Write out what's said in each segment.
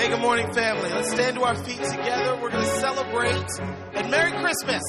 Good morning, family. Let's stand to our feet together. We're going to celebrate. And Merry Christmas.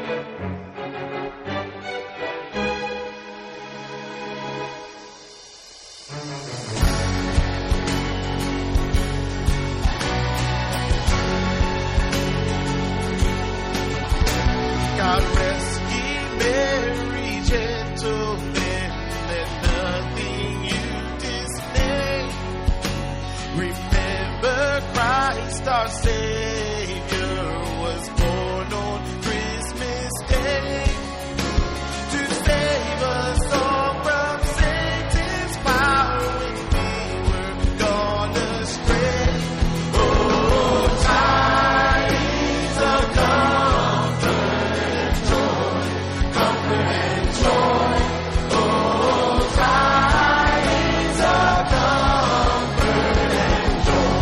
God rest ye merry gentlemen, let nothing you dismay. Remember Christ our Savior was born on Christmas Day to save us all from Satan's power when we were gone astray. Oh, tidings of comfort and joy. Oh, tidings of comfort and joy.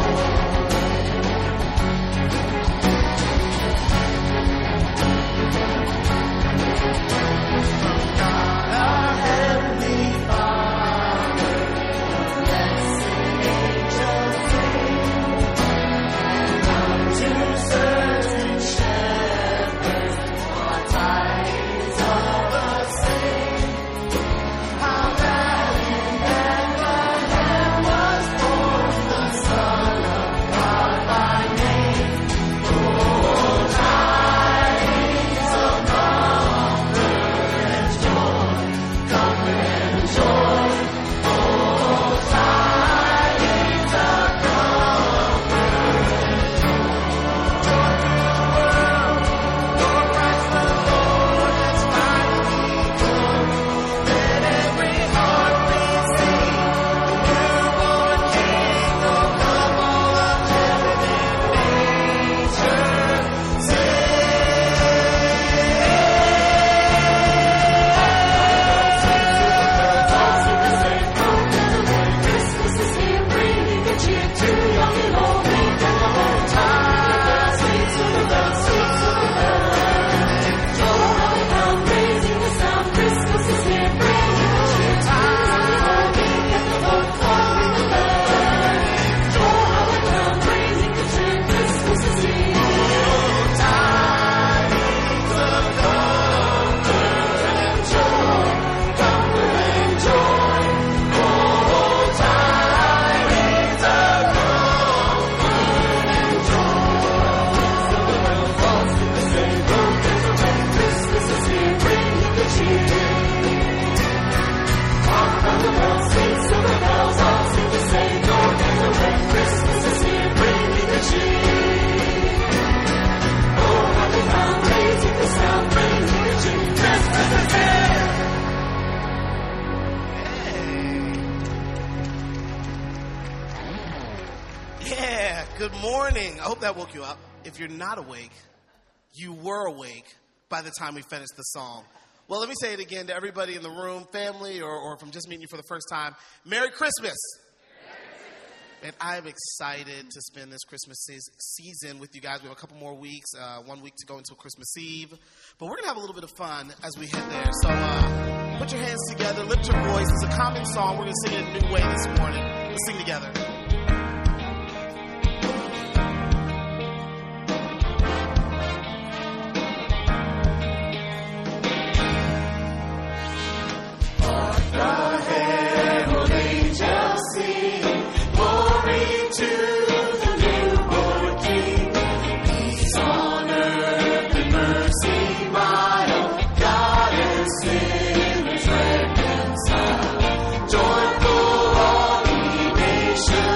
From God our Heavenly Father, blessed angels sing, unto certain shepherds, our tidings of the same. How that in Bethlehem was born the Son of God by name. Oh, tidings of comfort and joy, comfort and joy. Oh, tidings of comfort and joy. Joy to the world, for Christ the Lord has finally come. Let every heart receive the newborn King, oh come all of heaven and nature, Christmas is here, bringing good cheer to young and old. Ring the whole time. Sweet to the bells, sweet to the bells. Oh, how we come raising the sound. Christmas is here, bringing good cheer to young and old. Ring the whole time. Oh, how we come raising good cheer. Christmas is here. tidings of comfort and joy, comfort and joy. Oh, tidings of comfort and Christmas is here, bringing good cheer. Hark from the world, sing silver bells, all sing the same. Lord, and the way. Christmas is here, bringing good cheer. Oh, how we come raising the sound, bringing good cheer. Christmas is here. Yeah, good morning. I hope that woke you up. If you're not awake, you were awake by the time we finished the song. Well, let me say it again to everybody in the room, family, or if I'm just meeting you for the first time. Merry Christmas. And I'm excited to spend this Christmas season with you guys. We have a couple more weeks, 1 week to go until Christmas Eve. But we're going to have a little bit of fun as we head there. So put your hands together, lift your voice. It's a common song. We're going to sing it in a new way this morning. Let's sing together. The herald angels sing, glory to the newborn King. Peace on earth and mercy mild, God and sinners reconciled. Joyful all ye nations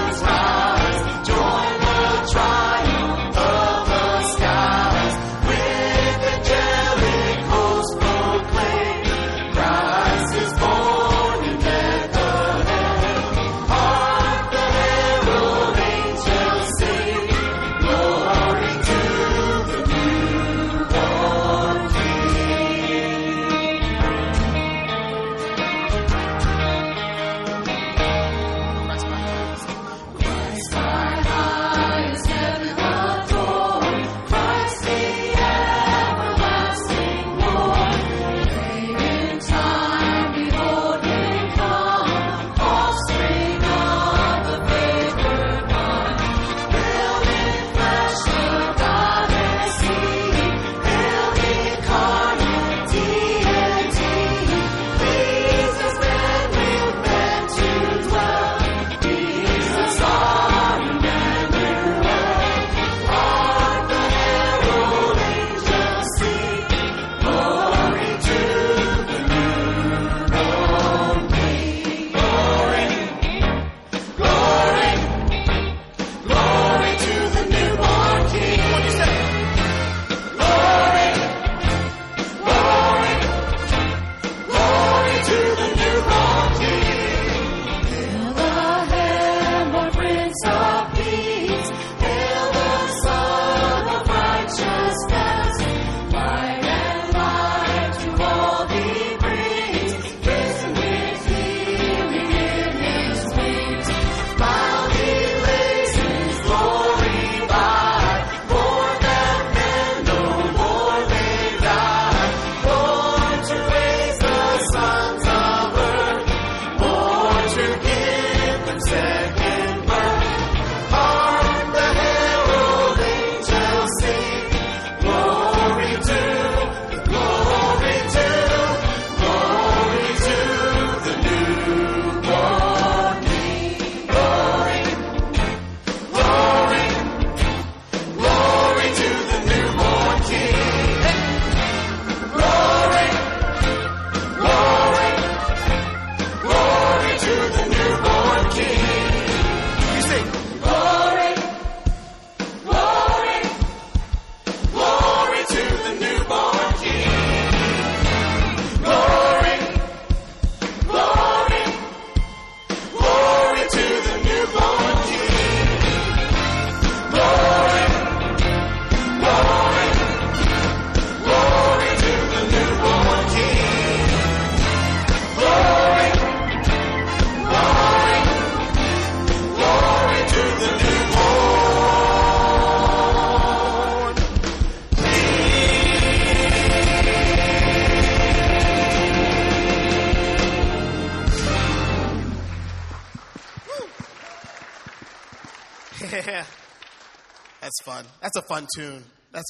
Yeah. That's fun. That's a fun tune.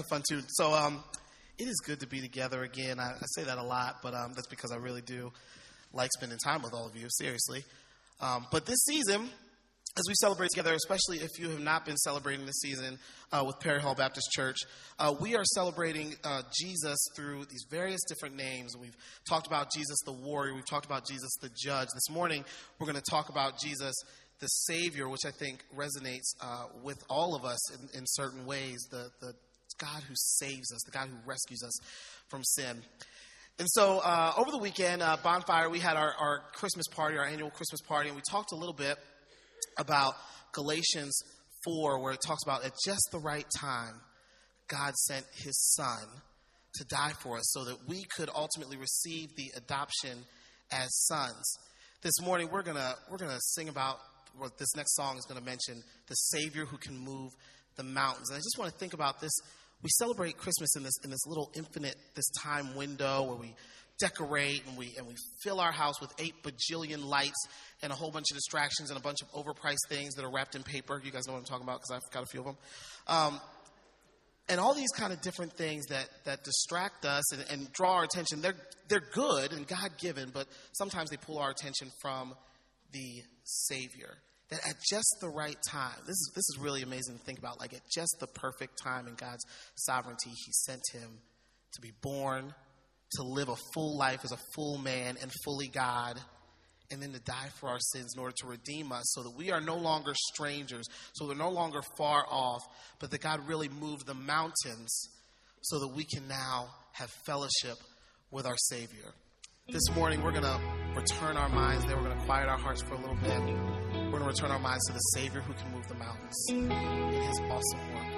So it is good to be together again. I say that a lot, but that's because I really do like spending time with all of you, seriously. But this season, as we celebrate together, especially if you have not been celebrating this season with Perry Hall Baptist Church, we are celebrating Jesus through these various different names. We've talked about Jesus the warrior. We've talked about Jesus the judge. This morning, we're going to talk about Jesus the Savior, which I think resonates with all of us in certain ways. The God who saves us, the God who rescues us from sin. And so over the weekend, Bonfire, we had our Christmas party, our annual Christmas party, and we talked a little bit about Galatians 4, where it talks about at just the right time, God sent his son to die for us so that we could ultimately receive the adoption as sons. This morning, we're gonna sing about what this next song is going to mention, the Savior who can move the mountains. And I just want to think about this. We celebrate Christmas in this little infinite, this time window where we decorate and we fill our house with 8 bajillion lights and a whole bunch of distractions and a bunch of overpriced things that are wrapped in paper. You guys know what I'm talking about because I've got a few of them. And all these kind of different things that distract us and draw our attention. They're good and God-given, but sometimes they pull our attention from the Savior. That at just the right time, this is really amazing to think about, like at just the perfect time in God's sovereignty, he sent him to be born, to live a full life as a full man and fully God, and then to die for our sins in order to redeem us so that we are no longer strangers, so we're no longer far off, but that God really moved the mountains so that we can now have fellowship with our Savior. This morning, we're going to return our minds there. We're going to quiet our hearts for a little bit. We're going to return our minds to the Savior who can move the mountains in his awesome work.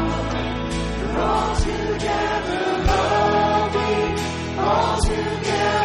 Together,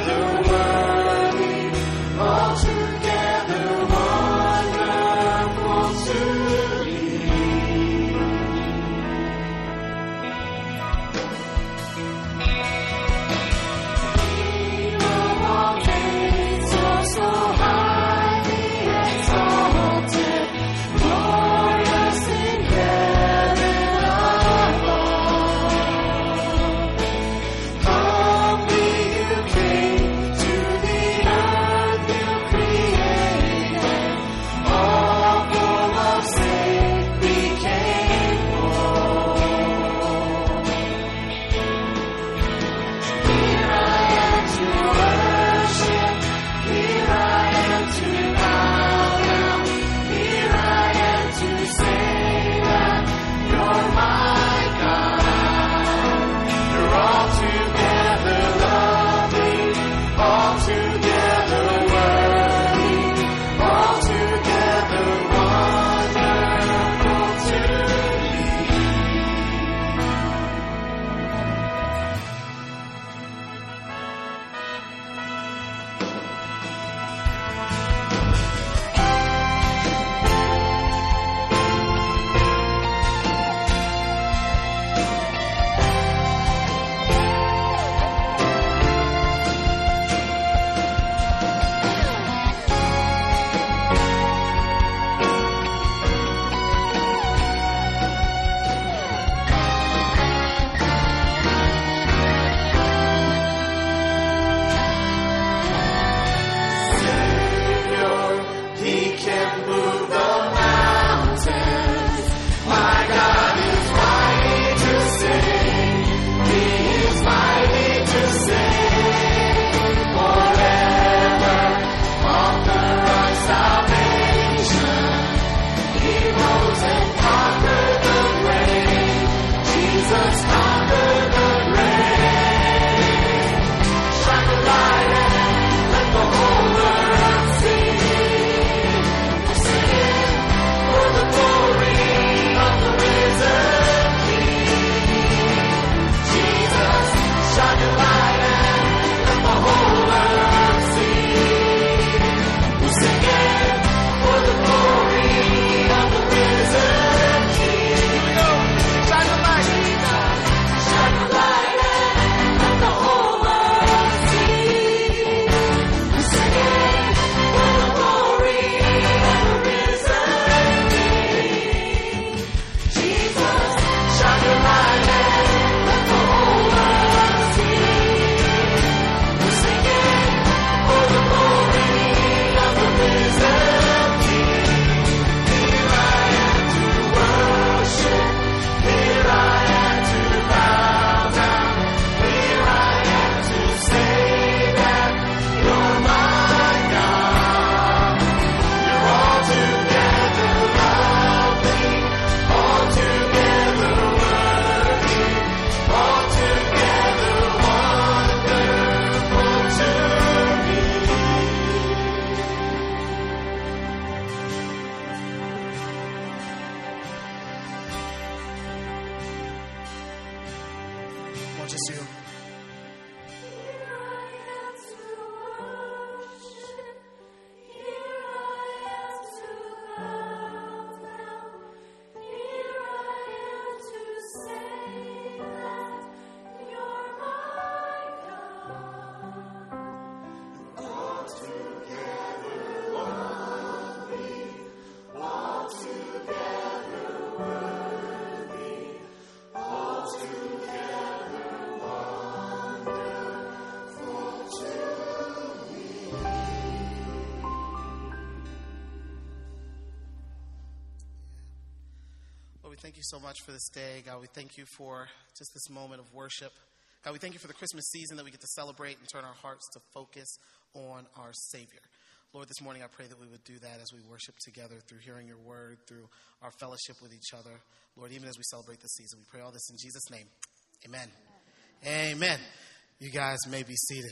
we thank you so much for this day. God, we thank you for just this moment of worship. God, we thank you for the Christmas season that we get to celebrate and turn our hearts to focus on our Savior. Lord, this morning I pray that we would do that as we worship together through hearing your word, through our fellowship with each other. Lord, even as we celebrate this season, we pray all this in Jesus' name. Amen. Amen. You guys may be seated.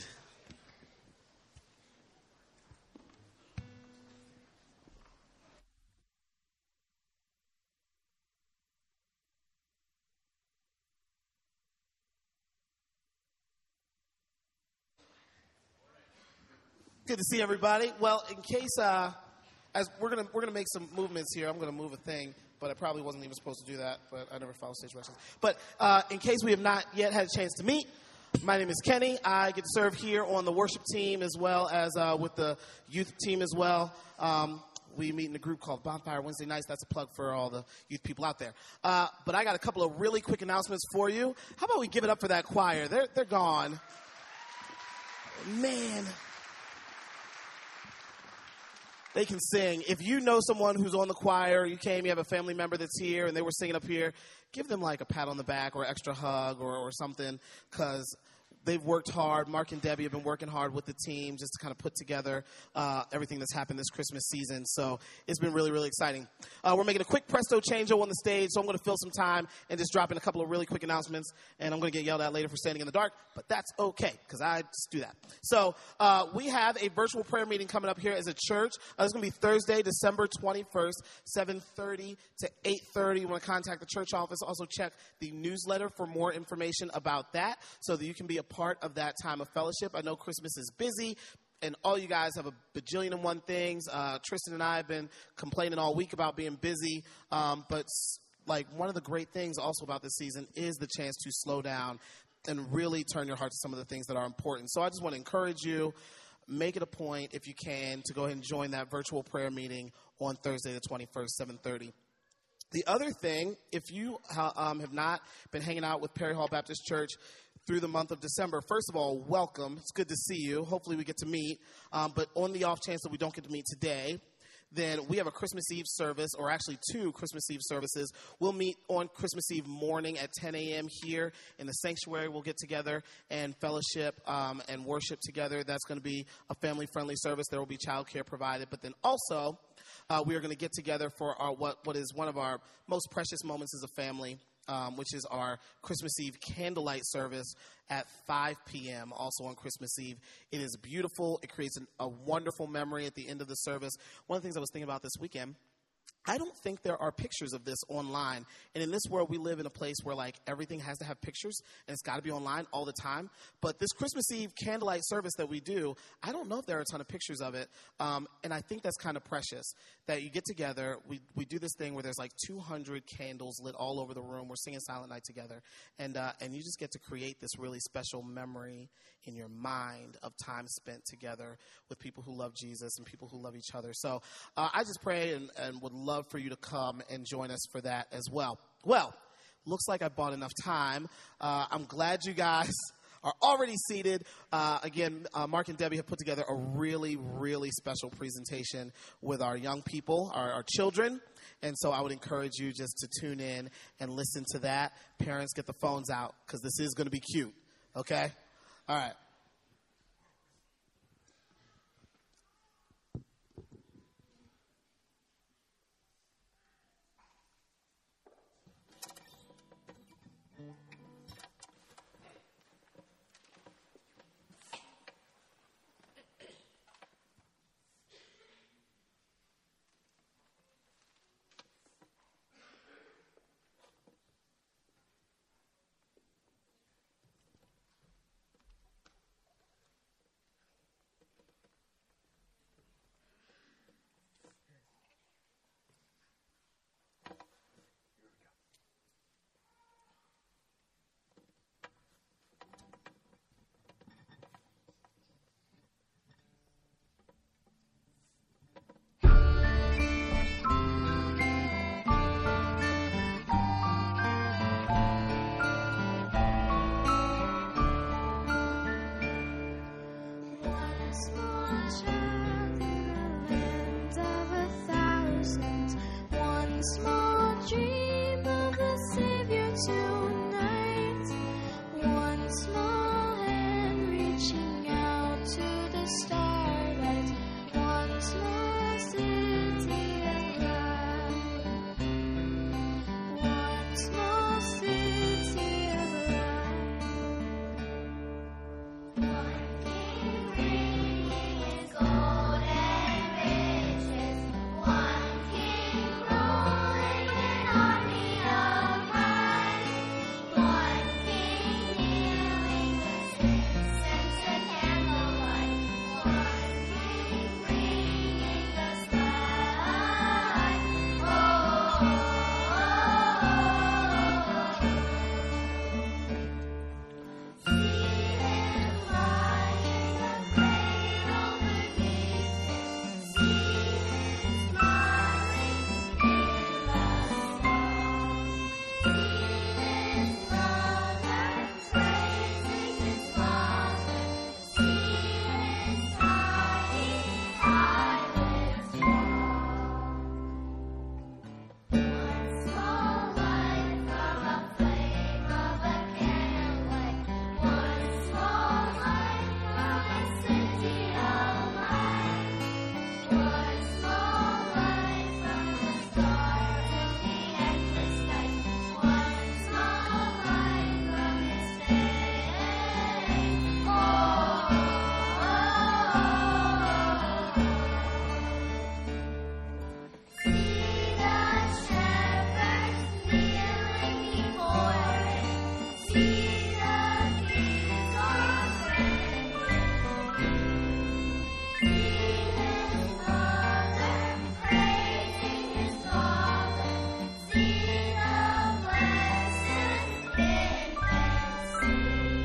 Good to see everybody. Well, in case as we're gonna make some movements here, I'm gonna move a thing, but I probably wasn't even supposed to do that. But I never follow stage directions. But in case we have not yet had a chance to meet, my name is Kenny. I get to serve here on the worship team as well as with the youth team as well. We meet in a group called Bonfire Wednesday Nights. That's a plug for all the youth people out there. But I got a couple of really quick announcements for you. How about we give it up for that choir? They're gone. Man. They can sing. If you know someone who's on the choir, you have a family member that's here, and they were singing up here, give them like a pat on the back or an extra hug or something, because they've worked hard. Mark and Debbie have been working hard with the team just to kind of put together everything that's happened this Christmas season. So it's been really, really exciting. We're making a quick presto changeover on the stage, so I'm going to fill some time and just drop in a couple of really quick announcements. And I'm going to get yelled at later for standing in the dark, but that's okay because I just do that. So we have a virtual prayer meeting coming up here as a church. It's going to be Thursday, December 21st, 7:30 to 8:30. You want to contact the church office. Also check the newsletter for more information about that so that you can be a part of that time of fellowship. I know Christmas is busy, and all you guys have a bajillion and one things. Tristan and I have been complaining all week about being busy, but like one of the great things also about this season is the chance to slow down and really turn your heart to some of the things that are important. So I just want to encourage you, make it a point, if you can, to go ahead and join that virtual prayer meeting on Thursday the 21st, 7:30. The other thing, if you have not been hanging out with Perry Hall Baptist Church through the month of December, first of all, welcome. It's good to see you. Hopefully we get to meet. But on the off chance that we don't get to meet today, then we have a Christmas Eve service, or actually 2 Christmas Eve services. We'll meet on Christmas Eve morning at 10 a.m. here in the sanctuary. We'll get together and fellowship and worship together. That's going to be a family-friendly service. There will be childcare provided. But then also, we are going to get together for our what is one of our most precious moments as a family, which is our Christmas Eve candlelight service at 5 p.m., also on Christmas Eve. It is beautiful. It creates a wonderful memory at the end of the service. One of the things I was thinking about this weekend, I don't think there are pictures of this online. And in this world, we live in a place where, like, everything has to have pictures, and it's got to be online all the time. But this Christmas Eve candlelight service that we do, I don't know if there are a ton of pictures of it. And I think that's kind of precious, that you get together. We do this thing where there's, like, 200 candles lit all over the room. We're singing Silent Night together. And you just get to create this really special memory in your mind of time spent together with people who love Jesus and people who love each other. So I just pray and would love for you to come and join us for that as well. Well, looks like I bought enough time. I'm glad you guys are already seated. Again, Mark and Debbie have put together a really, really special presentation with our young people, our children. And so I would encourage you just to tune in and listen to that. Parents, get the phones out because this is going to be cute. Okay? All right. tonight. One small hand reaching out to the starlight. One small city alive. One small city alive. One king reigning in gold and riches. One king ruling an army of might. One king kneeling with incense and candlelight. One king bringing the sky. Oh, see him lying a cradle beneath him. See him smiling in the song. See his mother praising his father. See his tiny eyelids fall. One small light from a flame of a candlelight. One small light from a city of light. One small light from the stars in the endless night. One small light from his face. Oh, see the shepherds kneeling before him. See the kings all praising. See his mother praising his father. See the blessed infancy.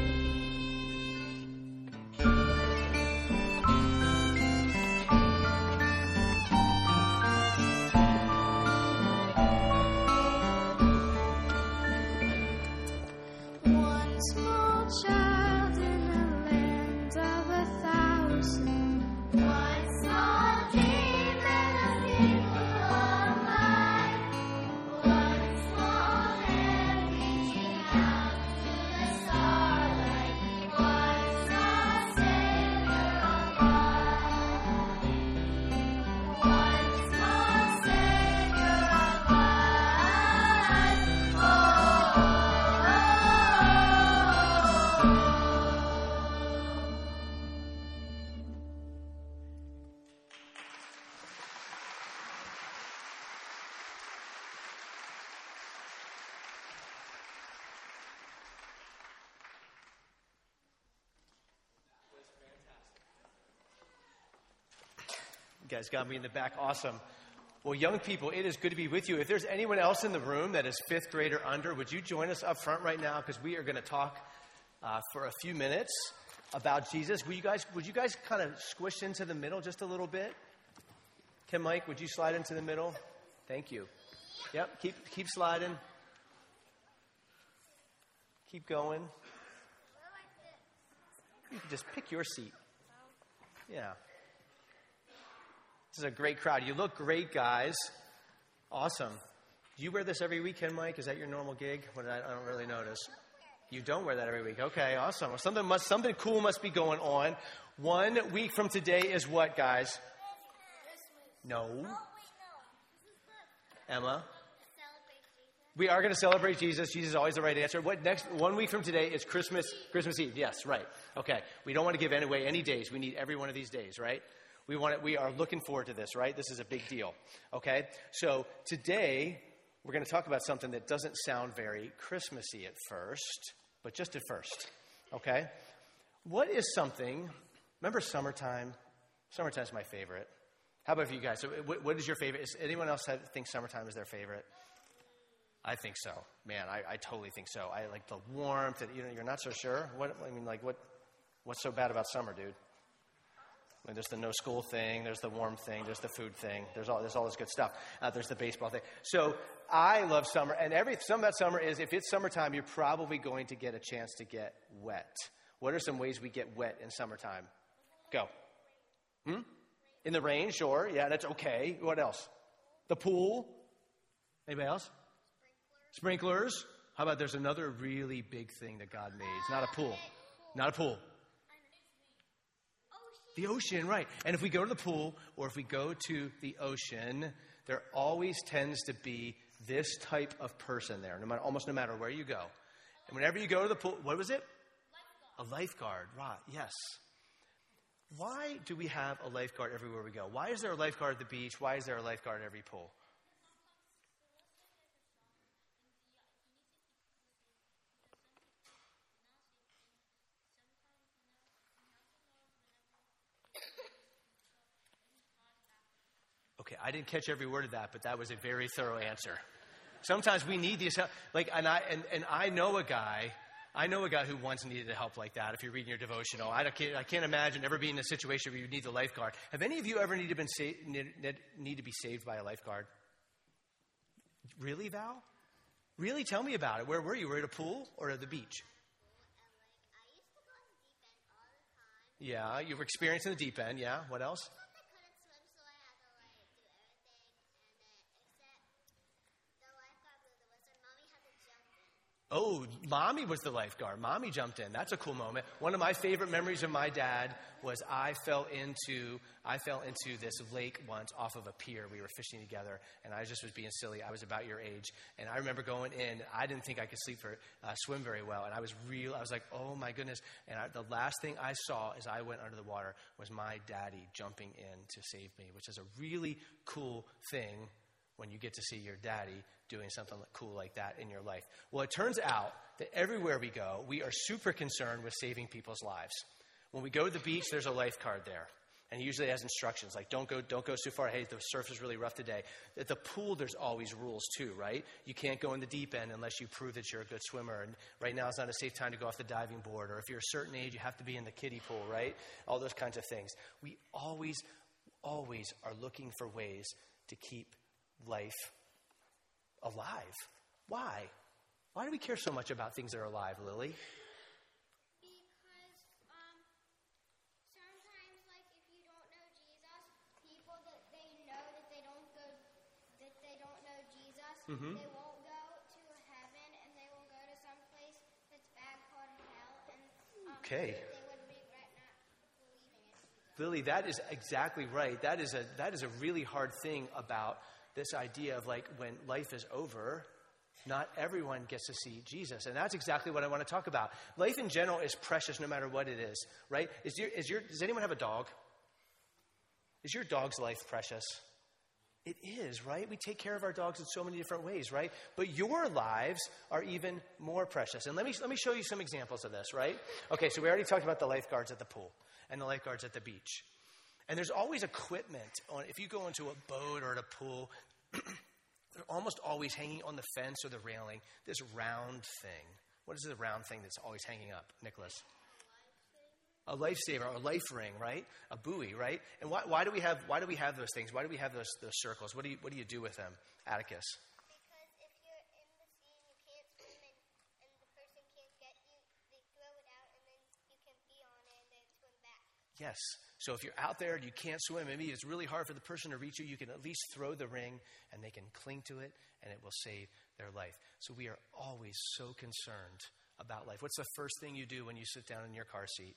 One small child in the land of 1,000. One small demon, a people of light. One small hand reaching out to the starlight. One small Savior of light. One small Savior of light. Oh. You guys got me in the back. Awesome. Well, young people, it is good to be with you. If there's anyone else in the room that is fifth grade or under, would you join us up front right now? Because we are going to talk for a few minutes about Jesus. Would you guys kind of squish into the middle just a little bit? Ken, Mike, would you slide into the middle? Thank you. Yep, keep sliding. Keep going. You can just pick your seat. Yeah. This is a great crowd. You look great, guys. Awesome. Do you wear this every week, Ken, Mike? Is that your normal gig? I don't really notice. You don't wear that every week. Okay, awesome. Well, something cool must be going on. 1 week from today is what, guys? No. Emma? We are going to celebrate Jesus. Jesus is always the right answer. What next? 1 week from today is Christmas Eve. Yes, right. Okay. We don't want to give away any days. We need every one of these days, right? We are looking forward to this, right? This is a big deal. Okay? So today we're going to talk about something that doesn't sound very Christmassy at first, but just at first. Okay? What is something? Remember summertime? Summertime's my favorite. How about for you guys? So what is your favorite? Is anyone else think summertime is their favorite? I think so. Man, I totally think so. I like the warmth. And, you're not so sure? What's so bad about summer, dude? I mean, there's the no school thing. There's the warm thing. There's the food thing. There's all this good stuff. There's the baseball thing. So I love summer. And something about summer is if it's summertime, you're probably going to get a chance to get wet. What are some ways we get wet in summertime? Go. In the rain, sure. Yeah, that's okay. What else? The pool. Anybody else? Sprinklers. How about there's another really big thing that God made? It's not a pool. Not a pool. The ocean, right. And if we go to the pool or if we go to the ocean, there always tends to be this type of person there, almost no matter where you go. And whenever you go to the pool, what was it? A lifeguard, right, yes. Why do we have a lifeguard everywhere we go? Why is there a lifeguard at the beach? Why is there a lifeguard at every pool? Okay, I didn't catch every word of that, but that was a very thorough answer. Sometimes we need these help, I know a guy who once needed help like that. If you're reading your devotional, I can't imagine ever being in a situation where you need the lifeguard. Have any of you ever need to be saved by a lifeguard? Really, Val? Really? Tell me about it. Where were you? Were you at a pool or at the beach? Yeah, you were experiencing the deep end. Yeah. What else? Oh, Mommy was the lifeguard. Mommy jumped in. That's a cool moment. One of my favorite memories of my dad was I fell into this lake once off of a pier. We were fishing together, and I just was being silly. I was about your age, and I remember going in. I didn't think I could swim very well, and I was like, oh my goodness. And the last thing I saw as I went under the water was my daddy jumping in to save me, which is a really cool thing when you get to see your daddy doing something cool like that in your life. Well, it turns out that everywhere we go, we are super concerned with saving people's lives. When we go to the beach, there's a lifeguard there. And he usually has instructions like, don't go too far. Hey, the surf is really rough today. At the pool, there's always rules too, right? You can't go in the deep end unless you prove that you're a good swimmer. And right now is not a safe time to go off the diving board. Or if you're a certain age, you have to be in the kiddie pool, right? All those kinds of things. We always are looking for ways to keep life alive. Why? Why do we care so much about things that are alive, Lily? Because sometimes, like, if you don't know Jesus, people that they know that they don't know Jesus, they won't go to heaven, and they will go to some place that's bad called hell, and Okay. they would regret not believing in Jesus. Lily, that is exactly right. That is a really hard thing about this idea of like when life is over, not everyone gets to see Jesus. And that's exactly what I want to talk about. Life in general is precious no matter what it is, right? Does anyone have a dog? Is your dog's life precious? It is, right? We take care of our dogs in so many different ways, right? But your lives are even more precious. And let me show you some examples of this, right? Okay, so we already talked about the lifeguards at the pool and the lifeguards at the beach. And there's always equipment if you go into a boat or at a pool, they're almost always hanging on the fence or the railing, this round thing. What is the round thing that's always hanging up, Nicholas? A lifesaver, or a life ring, right? A buoy, right? And why do we have those things? Why do we have those circles? What do you do with them, Atticus? Because if you're in the sea and you can't swim and the person can't get you, they throw it out and then you can be on it and then swim back. Yes. So if you're out there and you can't swim, maybe it's really hard for the person to reach you, can at least throw the ring and they can cling to it and it will save their life. So we are always so concerned about life. What's the first thing you do when you sit down in your car seat?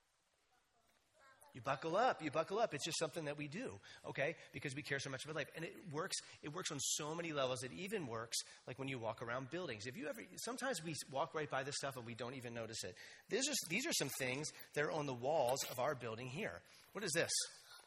You buckle up. It's just something that we do, okay? Because we care so much about life. And it works on so many levels. It even works like when you walk around buildings. Sometimes we walk right by this stuff and we don't even notice it. These are some things that are on the walls of our building here. What is this?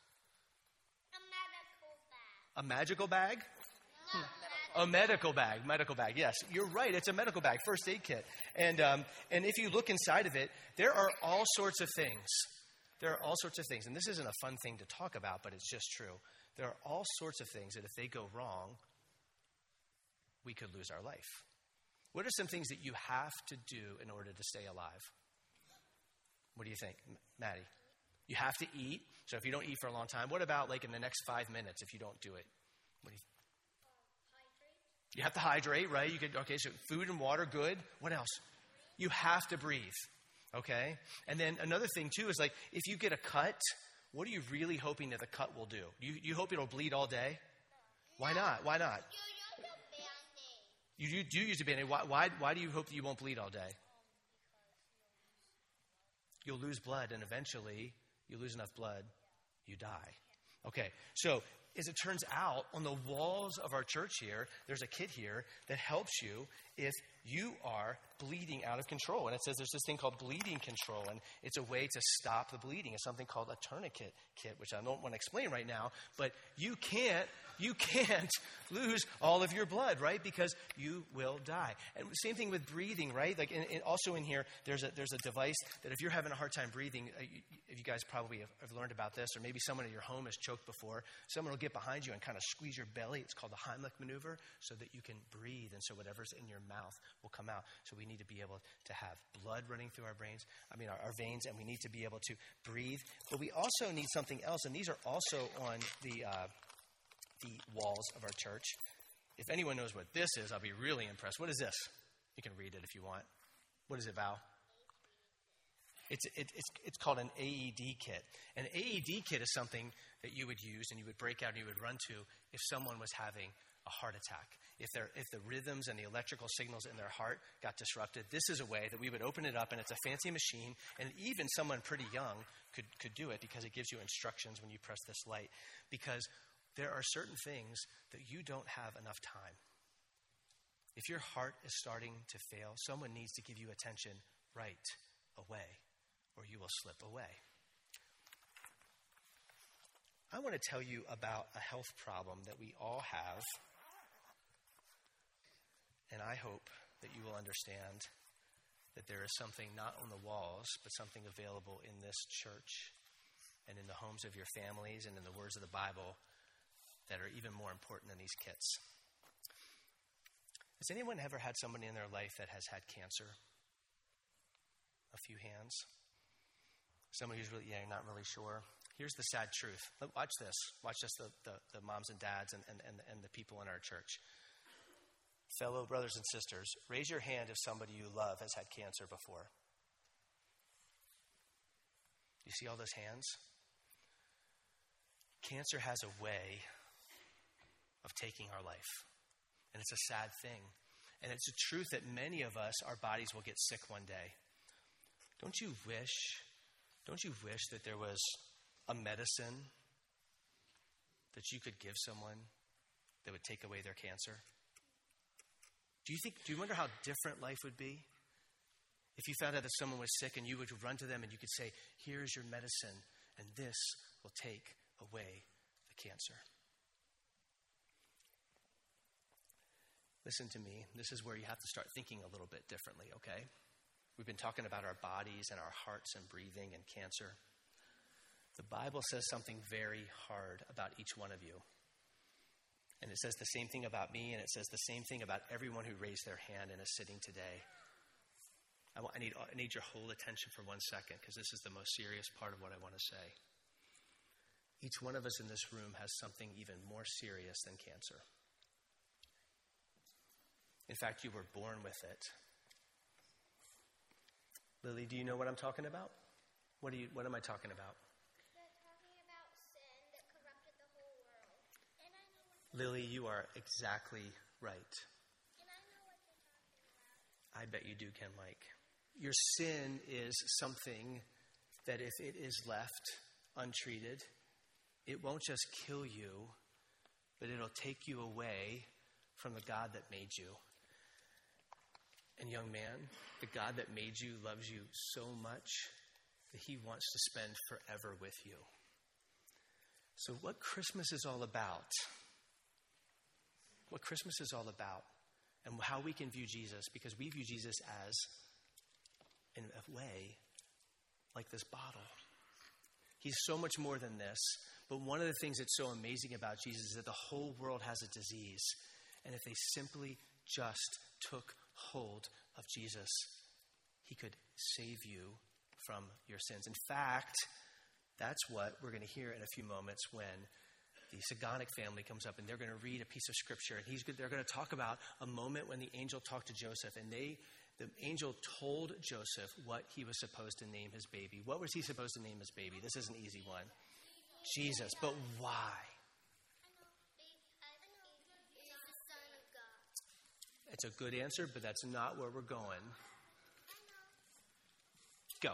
A medical bag. A magical bag? A medical bag, yes. You're right, it's a medical bag, first aid kit. And if you look inside of it, there are all sorts of things. And this isn't a fun thing to talk about, but it's just true. There are all sorts of things that if they go wrong, we could lose our life. What are some things that you have to do in order to stay alive? What do you think, Maddie? You have to eat. So if you don't eat for a long time, what about like in the next 5 minutes if you don't do it? What do you Hydrate. You have to hydrate, right? So food and water, good. What else? You have to breathe. Okay? And then another thing, too, is like, if you get a cut, what are you really hoping that the cut will do? You hope it'll bleed all day? Why not? You use a Band-Aid. You do use a Band-Aid. Why do you hope that you won't bleed all day? You'll lose blood, and eventually you lose enough blood, you die. Okay, so as it turns out, on the walls of our church here, there's a kit here that helps you if you are bleeding out of control. And it says there's this thing called bleeding control, and it's a way to stop the bleeding. It's something called a tourniquet kit, which I don't want to explain right now, but you can't lose all of your blood, right? Because you will die. And same thing with breathing, right? Like, also in here, there's a device that if you're having a hard time breathing, if you guys probably have learned about this, or maybe someone in your home has choked before, someone will get behind you and kind of squeeze your belly. It's called the Heimlich maneuver, so that you can breathe, and so whatever's in your mouth will come out. So we need to be able to have blood running through our veins, and we need to be able to breathe. But we also need something else, and these are also on the walls of our church. If anyone knows what this is, I'll be really impressed. What is this? You can read it if you want. What is it, Val? It's called an AED kit. An AED kit is something that you would use and you would break out and you would run to if someone was having a heart attack. If the rhythms and the electrical signals in their heart got disrupted, this is a way that we would open it up, and it's a fancy machine, and even someone pretty young could do it, because it gives you instructions when you press this light. Because there are certain things that you don't have enough time. If your heart is starting to fail, someone needs to give you attention right away, or you will slip away. I want to tell you about a health problem that we all have, and I hope that you will understand that there is something not on the walls, but something available in this church and in the homes of your families and in the words of the Bible that are even more important than these kits. Has anyone ever had somebody in their life that has had cancer? A few hands. Somebody who's you're not really sure. Here's the sad truth. Watch this. Watch this, the moms and dads and the people in our church. Fellow brothers and sisters, raise your hand if somebody you love has had cancer before. You see all those hands? Cancer has a way of taking our life. And it's a sad thing. And it's a truth that many of us, our bodies will get sick one day. Don't you wish that there was a medicine that you could give someone that would take away their cancer? Do you wonder how different life would be if you found out that someone was sick and you would run to them and you could say, here's your medicine, and this will take away the cancer? Listen to me. This is where you have to start thinking a little bit differently, okay? We've been talking about our bodies and our hearts and breathing and cancer. The Bible says something very hard about each one of you. And it says the same thing about me, and it says the same thing about everyone who raised their hand and is sitting today. I need your whole attention for 1 second, because this is the most serious part of what I want to say. Each one of us in this room has something even more serious than cancer. In fact, you were born with it. Lily, do you know what I'm talking about? What am I talking about? They're talking about sin that corrupted the whole world. And I know what Lily, you are exactly right. and I know what they're talking about. I bet you do, Ken Mike. Your sin is something that if it is left untreated, it won't just kill you, but it'll take you away from the God that made you. And young man, the God that made you loves you so much that he wants to spend forever with you. So what Christmas is all about, and how we can view Jesus, because we view Jesus as, in a way, like this bottle. He's so much more than this. But one of the things that's so amazing about Jesus is that the whole world has a disease. And if they simply just took hold of Jesus, he could save you from your sins. In fact, that's what we're going to hear in a few moments when the Sagonic family comes up and they're going to read a piece of scripture. And they're going to talk about a moment when the angel talked to Joseph, and the angel told Joseph what he was supposed to name his baby. What was he supposed to name his baby? This is an easy one. Jesus. But why? He's the Son of God. It's a good answer, but that's not where we're going. Go.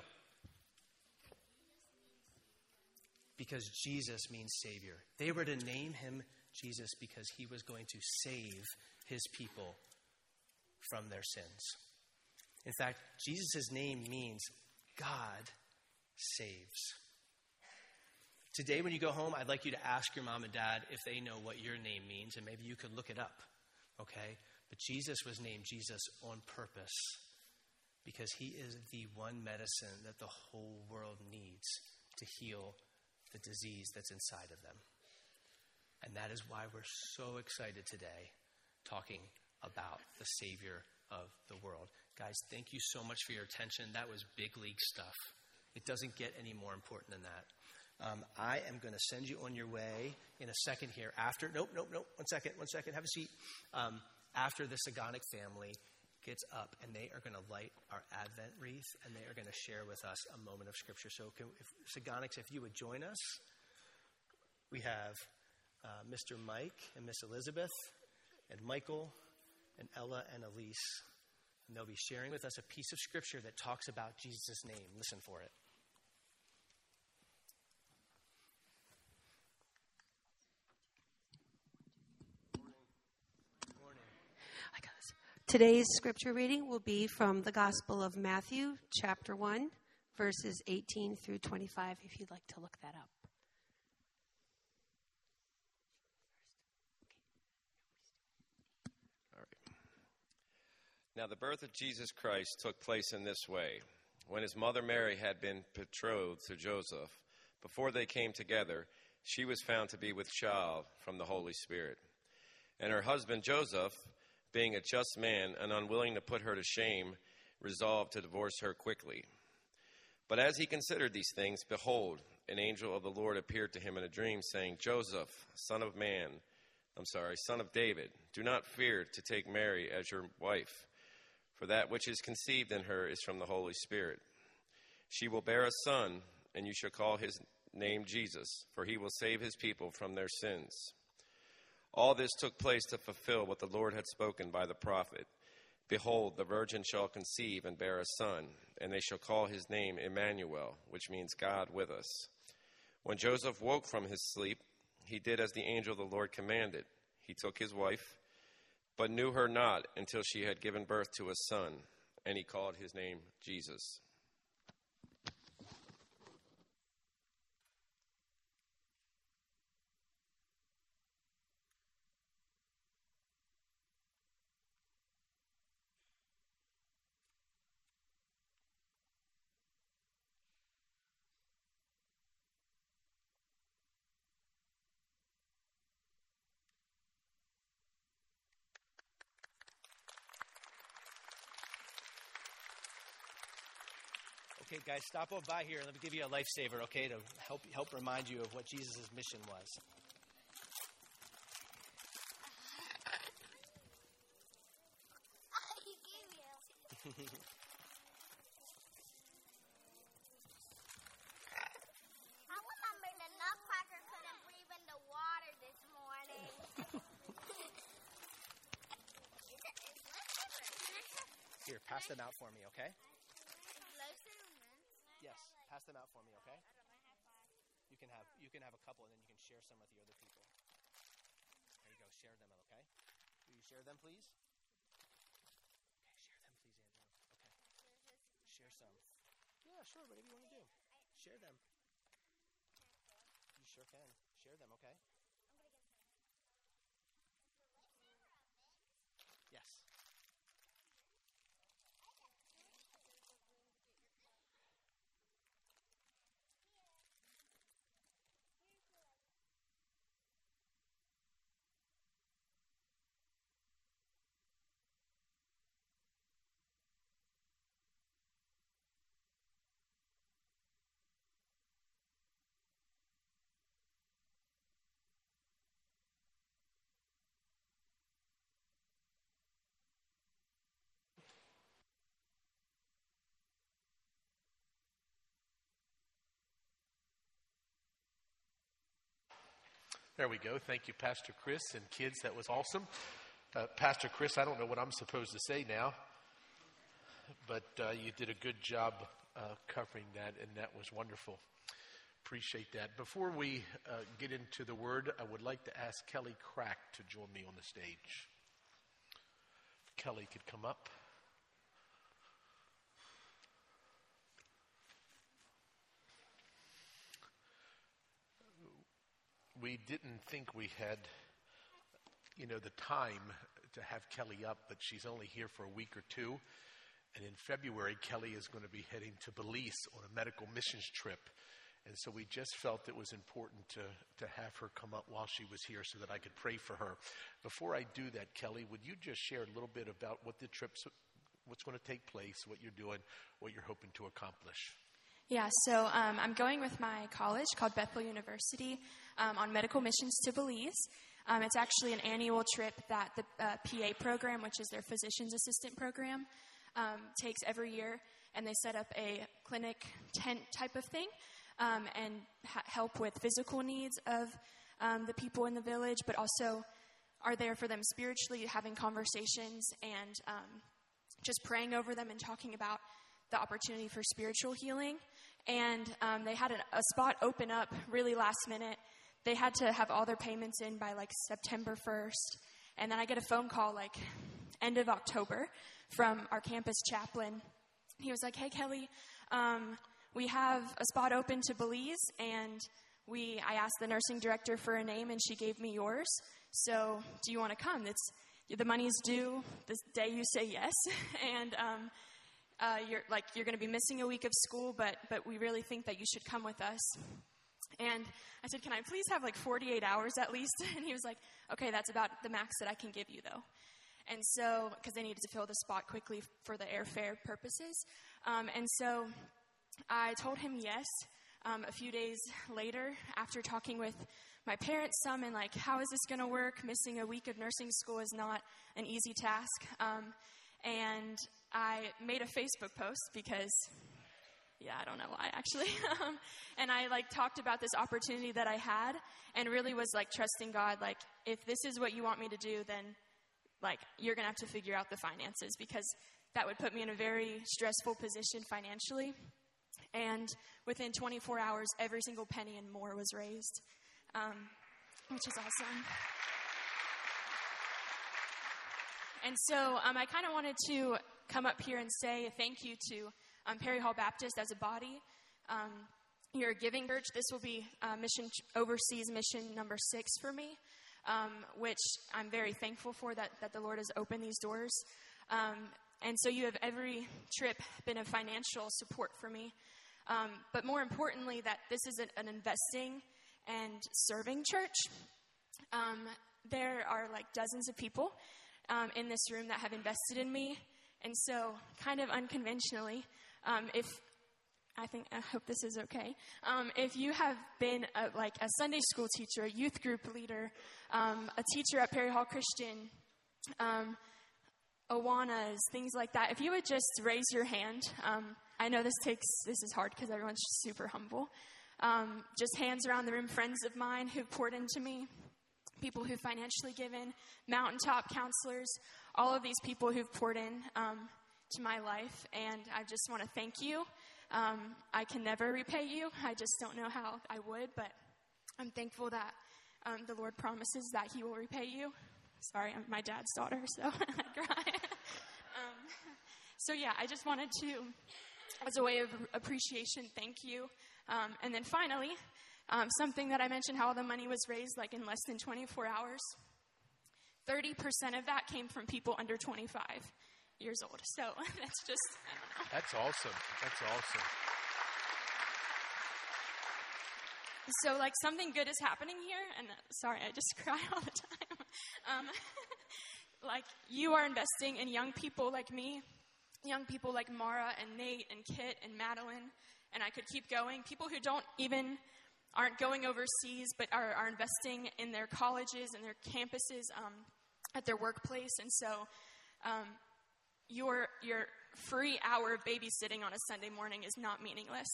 Because Jesus means Savior. They were to name him Jesus because he was going to save his people from their sins. In fact, Jesus' name means God saves. Today when you go home, I'd like you to ask your mom and dad if they know what your name means, and maybe you could look it up, okay? But Jesus was named Jesus on purpose because he is the one medicine that the whole world needs to heal the disease that's inside of them. And that is why we're so excited today talking about the Savior of the world. Guys, thank you so much for your attention. That was big league stuff. It doesn't get any more important than that. I am going to send you on your way in a second here. After, nope. 1 second. Have a seat. After the Sagonic family gets up, and they are going to light our Advent wreath, and they are going to share with us a moment of Scripture. So, Sagonics, if you would join us, we have Mr. Mike and Miss Elizabeth, and Michael, and Ella, and Elise. And they'll be sharing with us a piece of Scripture that talks about Jesus' name. Listen for it. Today's scripture reading will be from the Gospel of Matthew, chapter 1, verses 18 through 25, if you'd like to look that up. All right. Now, the birth of Jesus Christ took place in this way. When his mother Mary had been betrothed to Joseph, before they came together, she was found to be with child from the Holy Spirit. And her husband Joseph, being a just man and unwilling to put her to shame, resolved to divorce her quickly. But as he considered these things, behold, an angel of the Lord appeared to him in a dream, saying, Joseph, son of David, do not fear to take Mary as your wife, for that which is conceived in her is from the Holy Spirit. She will bear a son, and you shall call his name Jesus, for he will save his people from their sins. All this took place to fulfill what the Lord had spoken by the prophet. Behold, the virgin shall conceive and bear a son, and they shall call his name Emmanuel, which means God with us. When Joseph woke from his sleep, he did as the angel of the Lord commanded. He took his wife, but knew her not until she had given birth to a son, and he called his name Jesus. Okay, guys, stop over by here and let me give you a lifesaver, okay, to help remind you of what Jesus' mission was. I remember the Nutcracker couldn't breathe in the water this morning. Here, pass them out for me, okay? Yes, pass them out for me, okay? You can have a couple, and then you can share some with the other people. There you go, share them, okay? Will you share them, please? Okay, share them, please, Andrew. Okay, share some. Yeah, sure, whatever you want to do. Share them. You sure can. Share them, okay? Yes. There we go. Thank you, Pastor Chris and kids. That was awesome. Pastor Chris, I don't know what I'm supposed to say now, but you did a good job covering that, and that was wonderful. Appreciate that. Before we get into the word, I would like to ask Kelly Crack to join me on the stage. If Kelly could come up. We didn't think we had, the time to have Kelly up, but she's only here for a week or two. And in February, Kelly is going to be heading to Belize on a medical missions trip. And so we just felt it was important to have her come up while she was here so that I could pray for her. Before I do that, Kelly, would you just share a little bit about what the trip's, what's going to take place, what you're doing, what you're hoping to accomplish? Yeah, so I'm going with my college called Bethel University on medical missions to Belize. It's actually an annual trip that the PA program, which is their physician's assistant program, takes every year. And they set up a clinic tent type of thing and help with physical needs of the people in the village, but also are there for them spiritually, having conversations and just praying over them and talking about the opportunity for spiritual healing. And they had a spot open up really last minute. They had to have all their payments in by September 1st. And then I get a phone call end of October from our campus chaplain. He was like, "Hey, Kelly, we have a spot open to Belize, and I asked the nursing director for a name, and she gave me yours. So do you want to come? The money's due the day you say yes, and you're going to be missing a week of school, but we really think that you should come with us." And I said, "Can I please have 48 hours at least?" And he was like, "Okay, that's about the max that I can give you, though." And so, because they needed to fill the spot quickly for the airfare purposes. And so I told him yes. A few days later, after talking with my parents some and how is this going to work? Missing a week of nursing school is not an easy task. And I made a Facebook post because, I don't know why actually. And I talked about this opportunity that I had and really was trusting God. If this is what you want me to do, then you're going to have to figure out the finances, because that would put me in a very stressful position financially. And within 24 hours, every single penny and more was raised, which is awesome. And so I kind of wanted to come up here and say thank you to Perry Hall Baptist as a body. You're a giving church. This will be overseas mission number 6 for me, which I'm very thankful for that the Lord has opened these doors. And so you have every trip been a financial support for me. But more importantly, that this is an investing and serving church. There are dozens of people in this room that have invested in me. And so kind of unconventionally, I hope this is okay. If you have been a Sunday school teacher, a youth group leader, a teacher at Perry Hall Christian, Awanas, things like that, if you would just raise your hand. I know this is hard because everyone's super humble. Just hands around the room, friends of mine who've poured into me, people who've financially given, mountaintop counselors, all of these people who've poured in to my life. And I just want to thank you. I can never repay you. I just don't know how I would, but I'm thankful that the Lord promises that he will repay you. Sorry, I'm my dad's daughter, so I cry. So I just wanted to, as a way of appreciation, thank you. And then finally, something that I mentioned, how the money was raised in less than 24 hours. 30% of that came from people under 25 years old. So that's just, I don't know. That's awesome. That's awesome. So something good is happening here. And sorry, I just cry all the time. You are investing in young people like me, young people like Mara and Nate and Kit and Madeline, and I could keep going. People who aren't going overseas, but are investing in their colleges and their campuses, at their workplace. And so your free hour of babysitting on a Sunday morning is not meaningless.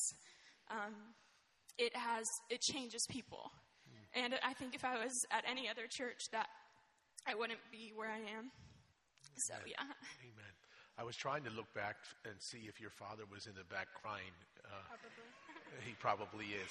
It changes people. And I think if I was at any other church that I wouldn't be where I am. So, Amen. yeah. Amen. I was trying to look back and see if your father was in the back crying. Probably. He probably is.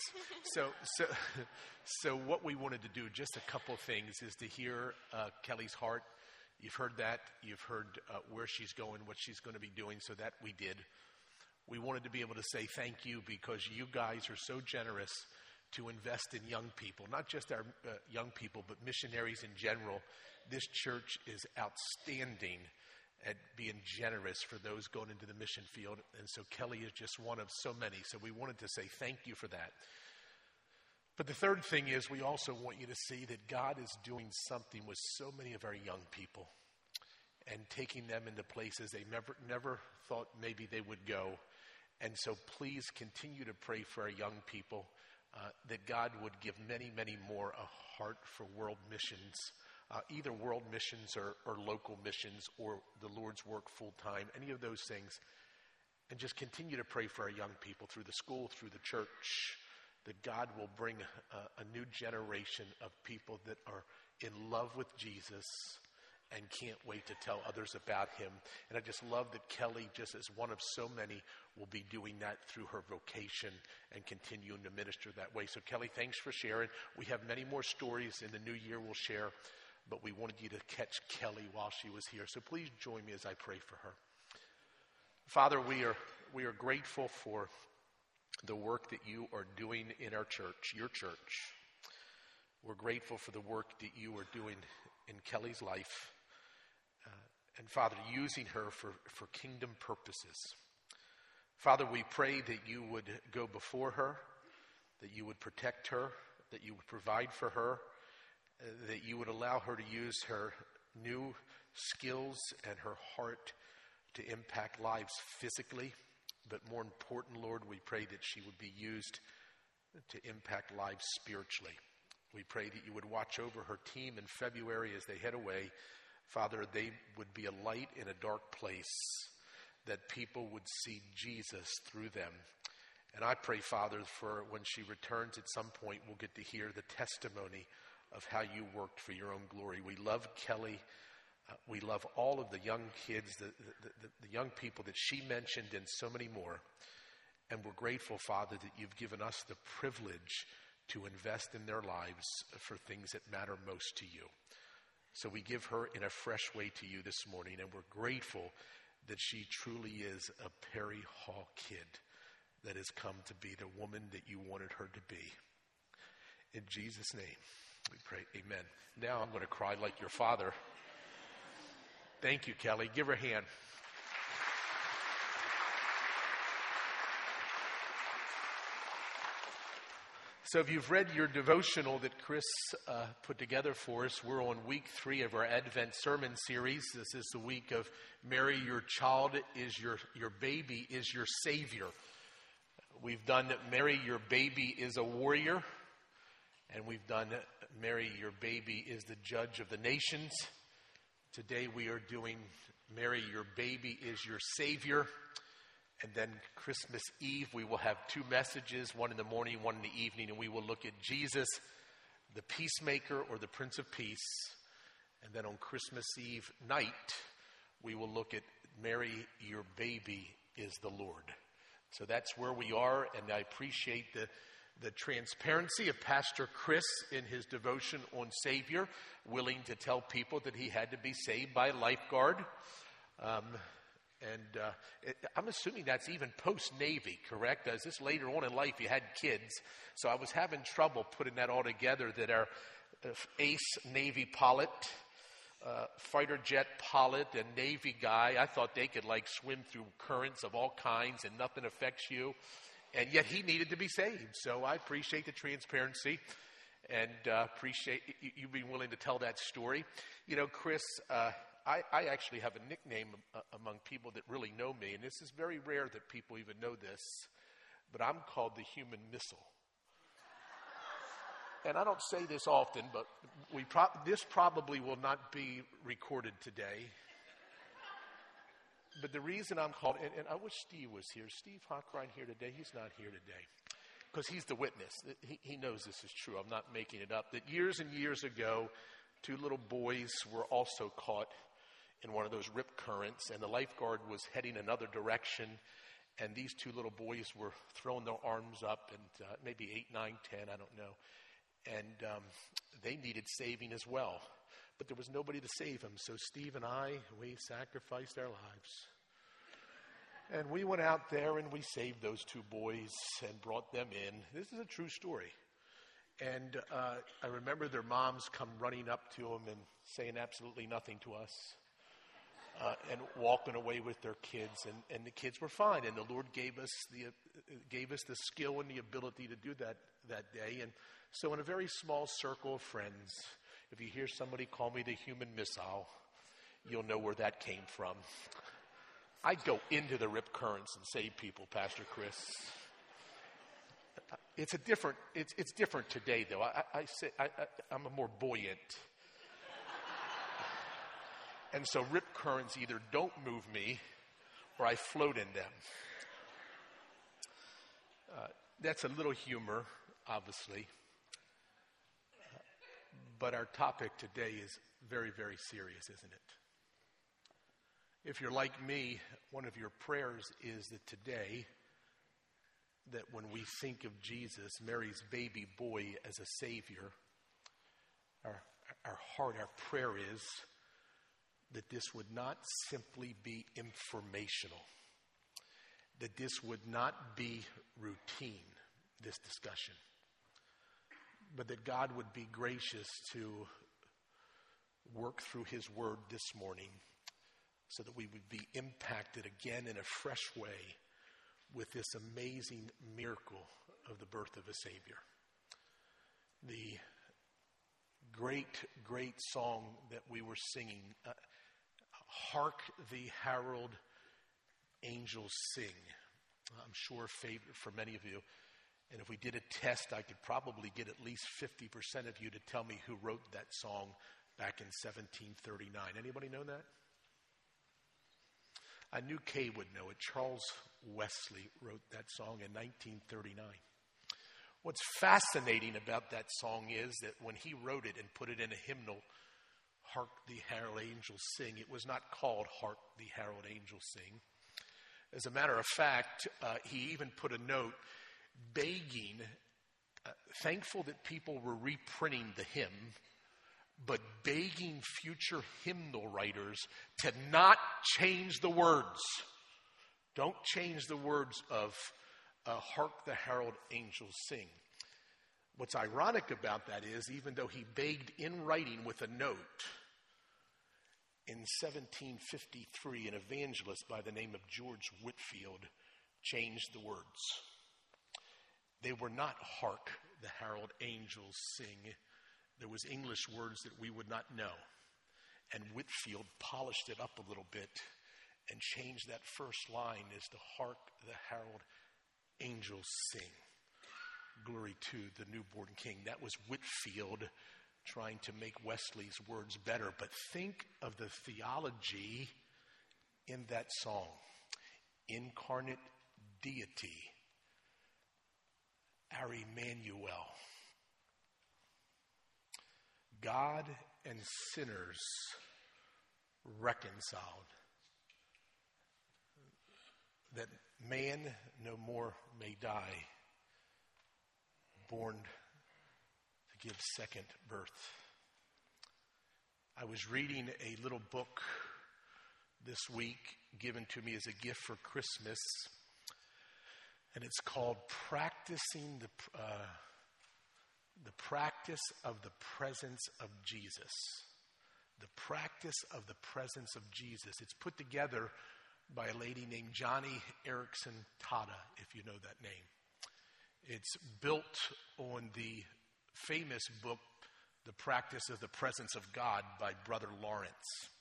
So what we wanted to do, just a couple of things, is to hear Kelly's heart. You've heard that. You've heard where she's going, what she's going to be doing. So that we did. We wanted to be able to say thank you because you guys are so generous to invest in young people, not just our young people, but missionaries in general. This church is outstanding at being generous for those going into the mission field. And so Kelly is just one of so many. So we wanted to say thank you for that. But the third thing is we also want you to see that God is doing something with so many of our young people and taking them into places they never thought maybe they would go. And so please continue to pray for our young people, that God would give many, many more a heart for world missions, either world missions or local missions or the Lord's work full time, any of those things. And just continue to pray for our young people through the school, through the church, that God will bring a new generation of people that are in love with Jesus and can't wait to tell others about him. And I just love that Kelly, just as one of so many, will be doing that through her vocation and continuing to minister that way. So Kelly, thanks for sharing. We have many more stories in the new year we'll share, but we wanted you to catch Kelly while she was here. So please join me as I pray for her. Father, we are grateful for the work that you are doing in our church, your church. We're grateful for the work that you are doing in Kelly's life. And Father, using her for kingdom purposes. Father, we pray that you would go before her, that you would protect her, that you would provide for her, that you would allow her to use her new skills and her heart to impact lives physically. But more important, Lord, we pray that she would be used to impact lives spiritually. We pray that you would watch over her team in February as they head away. Father, they would be a light in a dark place, that people would see Jesus through them. And I pray, Father, for when she returns at some point, we'll get to hear the testimony of how you worked for your own glory. We love Kelly. We love all of the young kids, the young people that she mentioned and so many more. And we're grateful, Father, that you've given us the privilege to invest in their lives for things that matter most to you. So we give her in a fresh way to you this morning, and we're grateful that she truly is a Perry Hall kid that has come to be the woman that you wanted her to be. In Jesus' name, we pray, amen. Now I'm going to cry like your father. Thank you, Kelly. Give her a hand. So if you've read your devotional that Chris put together for us, we're on week 3 of our Advent sermon series. This is the week of Mary, your child is your baby is your Savior. We've done Mary, your baby is a warrior. And we've done Mary, your baby is the judge of the nations. Today we are doing Mary, your baby is your Savior. And then Christmas Eve, we will have 2 messages, one in the morning, one in the evening, and we will look at Jesus, the peacemaker or the Prince of Peace. And then on Christmas Eve night, we will look at Mary, your baby is the Lord. So that's where we are, and I appreciate the transparency of Pastor Chris in his devotion on Savior, willing to tell people that he had to be saved by a lifeguard. I'm assuming that's even post-Navy, correct? As this later on in life, you had kids. So I was having trouble putting that all together, that our ace Navy pilot, fighter jet pilot, and Navy guy, I thought they could like swim through currents of all kinds and nothing affects you. And yet he needed to be saved. So I appreciate the transparency and appreciate you being willing to tell that story. You know, Chris, I actually have a nickname among people that really know me, and this is very rare that people even know this, but I'm called the human missile. And I don't say this often, but this probably will not be recorded today. But the reason I'm called, and I wish Steve was here. Steve Hockrine here today? He's not here today. Because he's the witness. He knows this is true. I'm not making it up. That years and years ago, 2 little boys were also caught in one of those rip currents, and the lifeguard was heading another direction, and these 2 little boys were throwing their arms up, and maybe 8, 9, 10, I don't know. And they needed saving as well. But there was nobody to save them, so Steve and I, we sacrificed our lives. And we went out there and we saved those 2 boys and brought them in. This is a true story. And I remember their moms come running up to them and saying absolutely nothing to us. And walking away with their kids, and the kids were fine. And the Lord gave us the skill and the ability to do that day. And so in a very small circle of friends, if you hear somebody call me the human missile, you'll know where that came from. I go into the rip currents and save people, Pastor Chris. It's different today, though. I'm a more buoyant. And so rip currents either don't move me or I float in them. That's a little humor, obviously. But our topic today is very, very serious, isn't it? If you're like me, one of your prayers is that today, that when we think of Jesus, Mary's baby boy, as a Savior, our heart, our prayer is that this would not simply be informational, that this would not be routine, this discussion, but that God would be gracious to work through His Word this morning so that we would be impacted again in a fresh way with this amazing miracle of the birth of a Savior. The great, great song that we were singing, Hark the Herald Angels Sing. I'm sure a favorite for many of you. And if we did a test, I could probably get at least 50% of you to tell me who wrote that song back in 1739. Anybody know that? I knew Kay would know it. Charles Wesley wrote that song in 1939. What's fascinating about that song is that when he wrote it and put it in a hymnal, Hark the Herald Angels Sing, it was not called Hark the Herald Angels Sing. As a matter of fact, he even put a note begging, thankful that people were reprinting the hymn, but begging future hymnal writers to not change the words. Don't change the words of Hark the Herald Angels Sing. What's ironic about that is, even though he begged in writing with a note, in 1753, an evangelist by the name of George Whitefield changed the words. They were not Hark the Herald Angels Sing. There was English words that we would not know. And Whitefield polished it up a little bit and changed that first line as to Hark the Herald Angels Sing. Glory to the newborn King. That was Whitefield trying to make Wesley's words better. But think of the theology in that song. Incarnate deity, our Emmanuel. God and sinners reconciled. That man no more may die, born to give second birth. I was reading a little book this week given to me as a gift for Christmas, and it's called Practicing the Practice of the Presence of Jesus. The Practice of the Presence of Jesus. It's put together by a lady named Johnny Erickson Tata, if you know that name. It's built on the famous book, The Practice of the Presence of God by Brother Lawrence.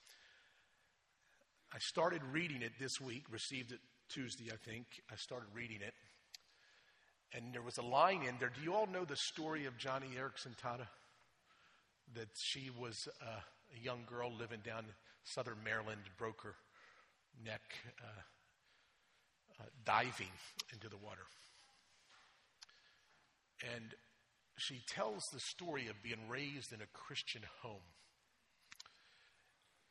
I started reading it this week, received it Tuesday, I think. I started reading it. And there was a line in there. Do you all know the story of Johnny Erickson Tata? That she was a young girl living down in southern Maryland, broke her neck diving into the water. And she tells the story of being raised in a Christian home.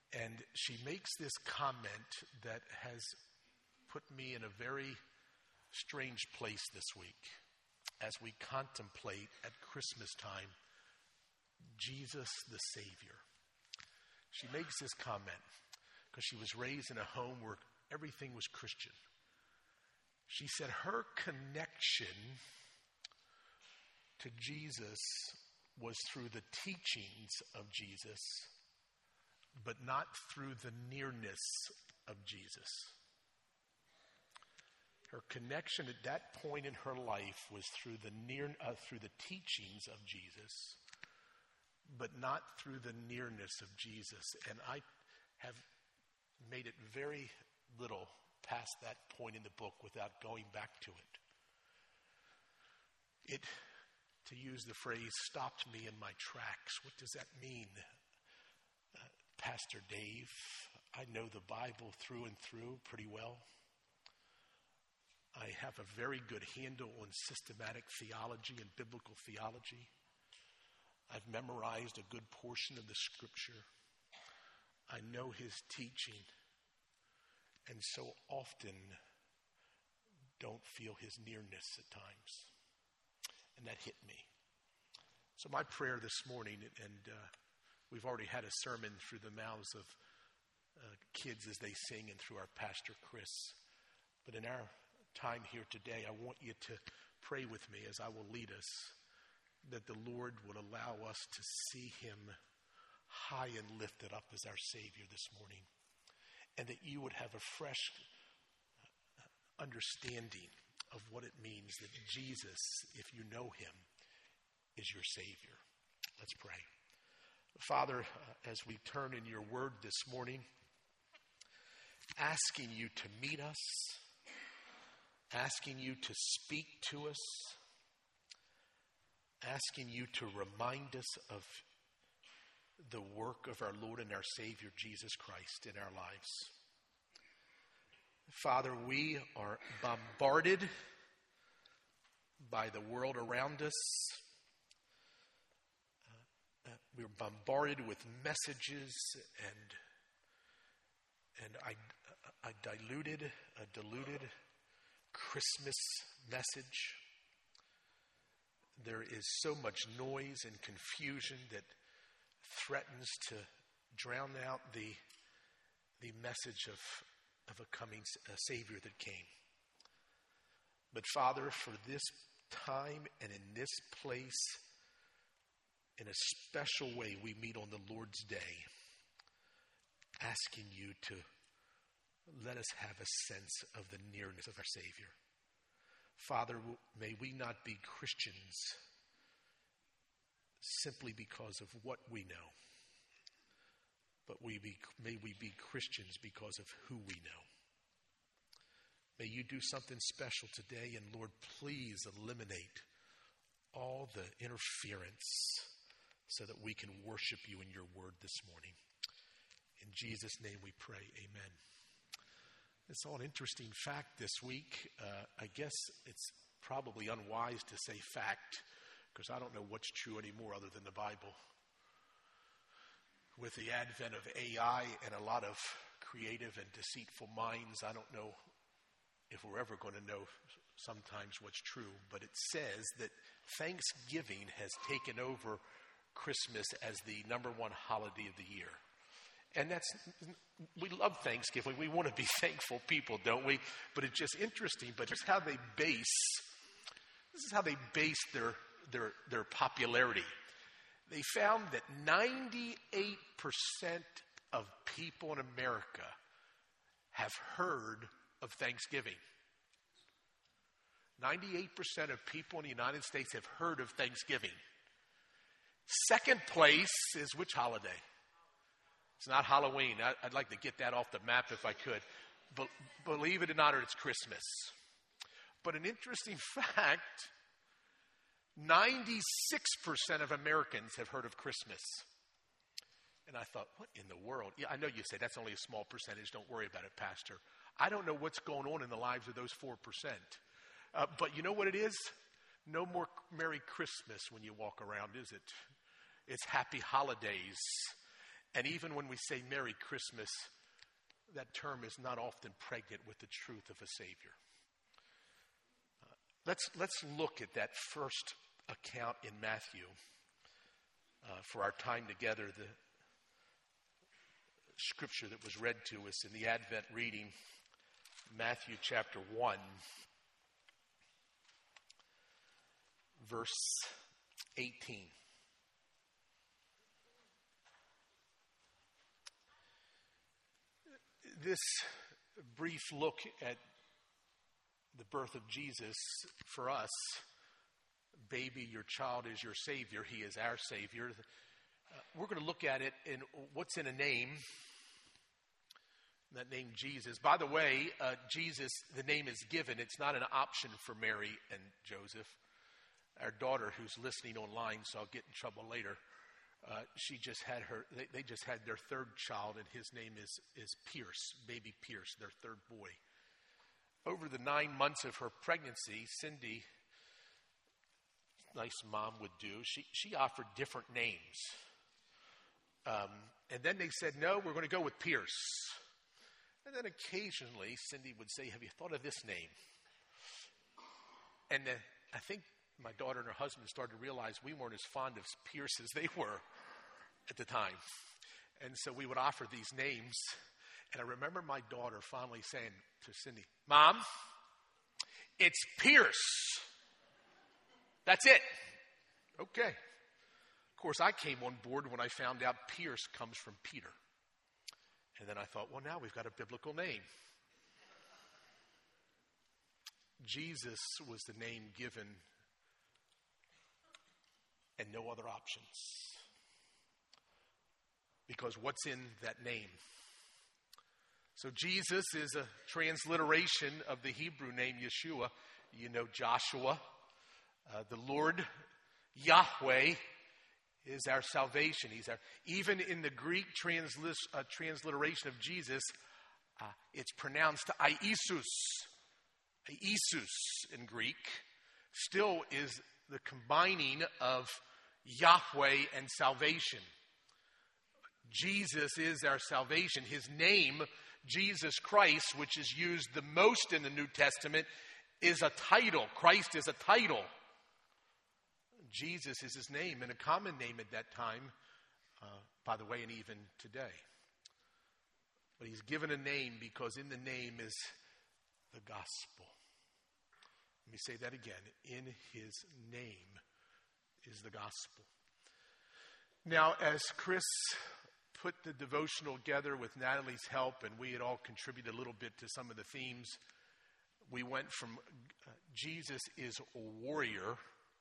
And she makes this comment that has put me in a very strange place this week as we contemplate at Christmas time Jesus the Savior. She makes this comment because she was raised in a home where everything was Christian. She said her connection to Jesus was through the teachings of Jesus, but not through the nearness of Jesus. Her connection at that point in her life was through the teachings of Jesus, but not through the nearness of Jesus. And I have made it very little past that point in the book without going back to it. It, to use the phrase, stopped me in my tracks. What does that mean? Pastor Dave, I know the Bible through and through pretty well. I have a very good handle on systematic theology and biblical theology. I've memorized a good portion of the scripture. I know his teaching, and so often don't feel his nearness at times. And that hit me. So my prayer this morning, and we've already had a sermon through the mouths of kids as they sing and through our pastor Chris. But in our time here today, I want you to pray with me as I will lead us, that the Lord would allow us to see him high and lifted up as our Savior this morning, and that you would have a fresh understanding of what it means that Jesus, if you know him, is your Savior. Let's pray. Father, as we turn in your word this morning, asking you to meet us, asking you to speak to us, asking you to remind us of the work of our Lord and our Savior, Jesus Christ, in our lives. Father, we are bombarded by the world around us. We're bombarded with messages and a diluted Christmas message. There is so much noise and confusion that threatens to drown out the message of a coming Savior that came. But Father, for this time and in this place, in a special way, we meet on the Lord's Day, asking you to let us have a sense of the nearness of our Savior. Father, may we not be Christians simply because of what we know, but may we be Christians because of who we know. May you do something special today, and Lord, please eliminate all the interference so that we can worship you in your word this morning. In Jesus' name we pray, amen. I saw an interesting fact this week. I guess it's probably unwise to say fact, because I don't know what's true anymore other than the Bible. With the advent of AI and a lot of creative and deceitful minds, I don't know if we're ever going to know sometimes what's true, but it says that Thanksgiving has taken over Christmas as the number one holiday of the year. And we love Thanksgiving. We want to be thankful people, don't we? But it's just interesting. But here's how they base their popularity. They found that 98% of people in America have heard of Thanksgiving. 98% of people in the United States have heard of Thanksgiving. Second place is which holiday? It's not Halloween. I'd like to get that off the map if I could. But believe it or not, it's Christmas. But an interesting fact, 96% of Americans have heard of Christmas. And I thought, what in the world? Yeah, I know you say that's only a small percentage. Don't worry about it, Pastor. I don't know what's going on in the lives of those 4%. But you know what it is? No more Merry Christmas when you walk around, is it? It's Happy Holidays. And even when we say Merry Christmas, that term is not often pregnant with the truth of a Savior. Let's look at that first account in Matthew for our time together, the scripture that was read to us in the Advent reading, Matthew chapter 1, verse 18. This brief look at the birth of Jesus for us, baby, your child is your Savior. He is our Savior. We're going to look at it in what's in a name. That name, Jesus. By the way, Jesus, the name is given. It's not an option for Mary and Joseph. Our daughter, who's listening online, so I'll get in trouble later, she just had they just had their third child, and his name is Pierce, baby Pierce, their third boy. Over the 9 months of her pregnancy, Cindy, nice mom would do, she offered different names. And then they said, no, we're going to go with Pierce. And then occasionally, Cindy would say, have you thought of this name? And I think my daughter and her husband started to realize we weren't as fond of Pierce as they were at the time. And so we would offer these names. And I remember my daughter finally saying to Cindy, Mom, it's Pierce. That's it. Okay. Of course, I came on board when I found out Pierce comes from Peter. And then I thought, well, now we've got a biblical name. Jesus was the name given and no other options. Because what's in that name? So Jesus is a transliteration of the Hebrew name Yeshua. You know Joshua. The Lord Yahweh is our salvation. Even in the Greek transliteration of Jesus, it's pronounced Iesus. Iesus in Greek still is the combining of Yahweh and salvation. Jesus is our salvation. His name, Jesus Christ, which is used the most in the New Testament, is a title. Christ is a title. Jesus is his name, and a common name at that time, by the way, and even today. But he's given a name because in the name is the gospel. Let me say that again. In his name is the gospel. Now, as Chris put the devotional together with Natalie's help, and we had all contributed a little bit to some of the themes, we went from Jesus is a warrior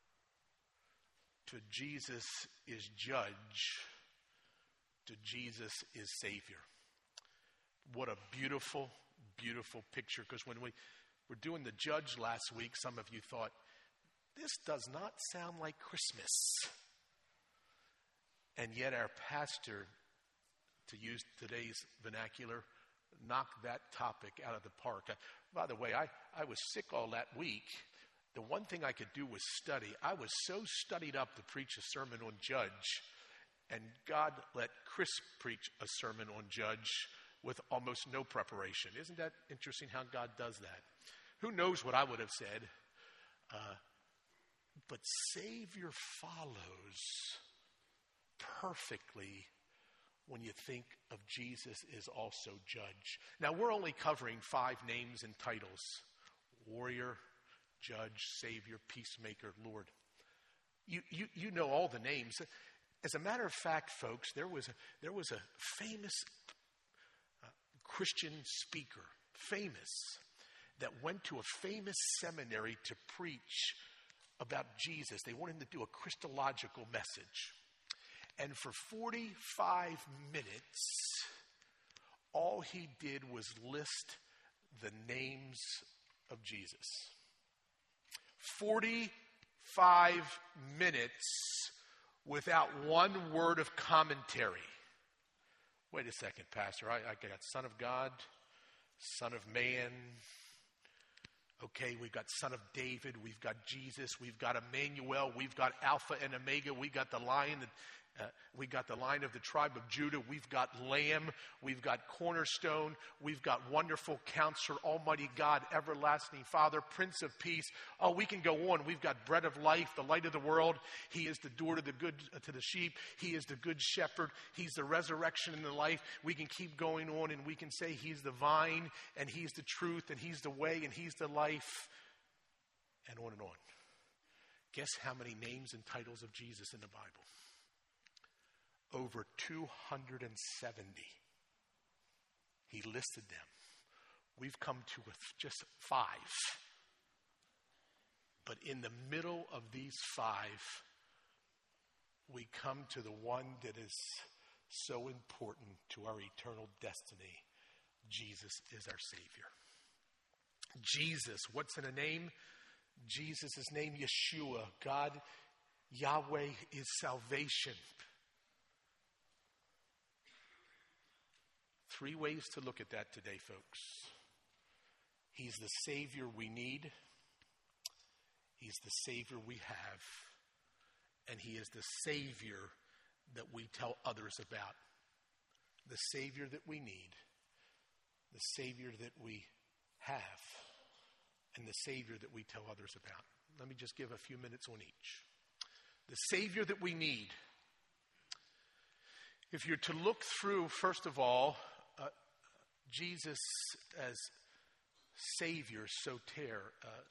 to Jesus is judge to Jesus is Savior. What a beautiful, beautiful picture. Because when we were doing the judge last week, some of you thought, this does not sound like Christmas. And yet our pastor, to use today's vernacular, knocked that topic out of the park. By the way, I was sick all that week. The one thing I could do was study. I was so studied up to preach a sermon on judge, and God let Chris preach a sermon on judge with almost no preparation. Isn't that interesting how God does that? Who knows what I would have said? But Savior follows perfectly when you think of Jesus is also judge. Now, we're only covering 5 names and titles: warrior, judge, Savior, peacemaker, Lord. You know all the names. As a matter of fact, folks, there was a famous Christian speaker, that went to a famous seminary to preach about Jesus. They wanted him to do a Christological message. And for 45 minutes, all he did was list the names of Jesus. 45 minutes without one word of commentary. Wait a second, Pastor. I got Son of God, Son of Man. Okay, we've got Son of David. We've got Jesus. We've got Emmanuel. We've got Alpha and Omega. We've got the Lion We got the Lion of the tribe of Judah. We've got Lamb. We've got Cornerstone. We've got Wonderful Counselor, Almighty God, Everlasting Father, Prince of Peace. Oh, we can go on. We've got Bread of Life, the Light of the World. He is the door to the sheep. He is the Good Shepherd. He's the resurrection and the life. We can keep going on, and we can say He's the vine, and He's the truth, and He's the way, and He's the life, and on and on. Guess how many names and titles of Jesus in the Bible? Over 270. He listed them. We've come to just 5. But in the middle of these 5, we come to the one that is so important to our eternal destiny. Jesus is our Savior. Jesus, what's in a name? Jesus' name, Yeshua. God, Yahweh is salvation. 3 ways to look at that today, folks. He's the Savior we need. He's the Savior we have. And He is the Savior that we tell others about. The Savior that we need. The Savior that we have. And the Savior that we tell others about. Let me just give a few minutes on each. The Savior that we need. If you're to look through, first of all, Jesus as Savior, soter,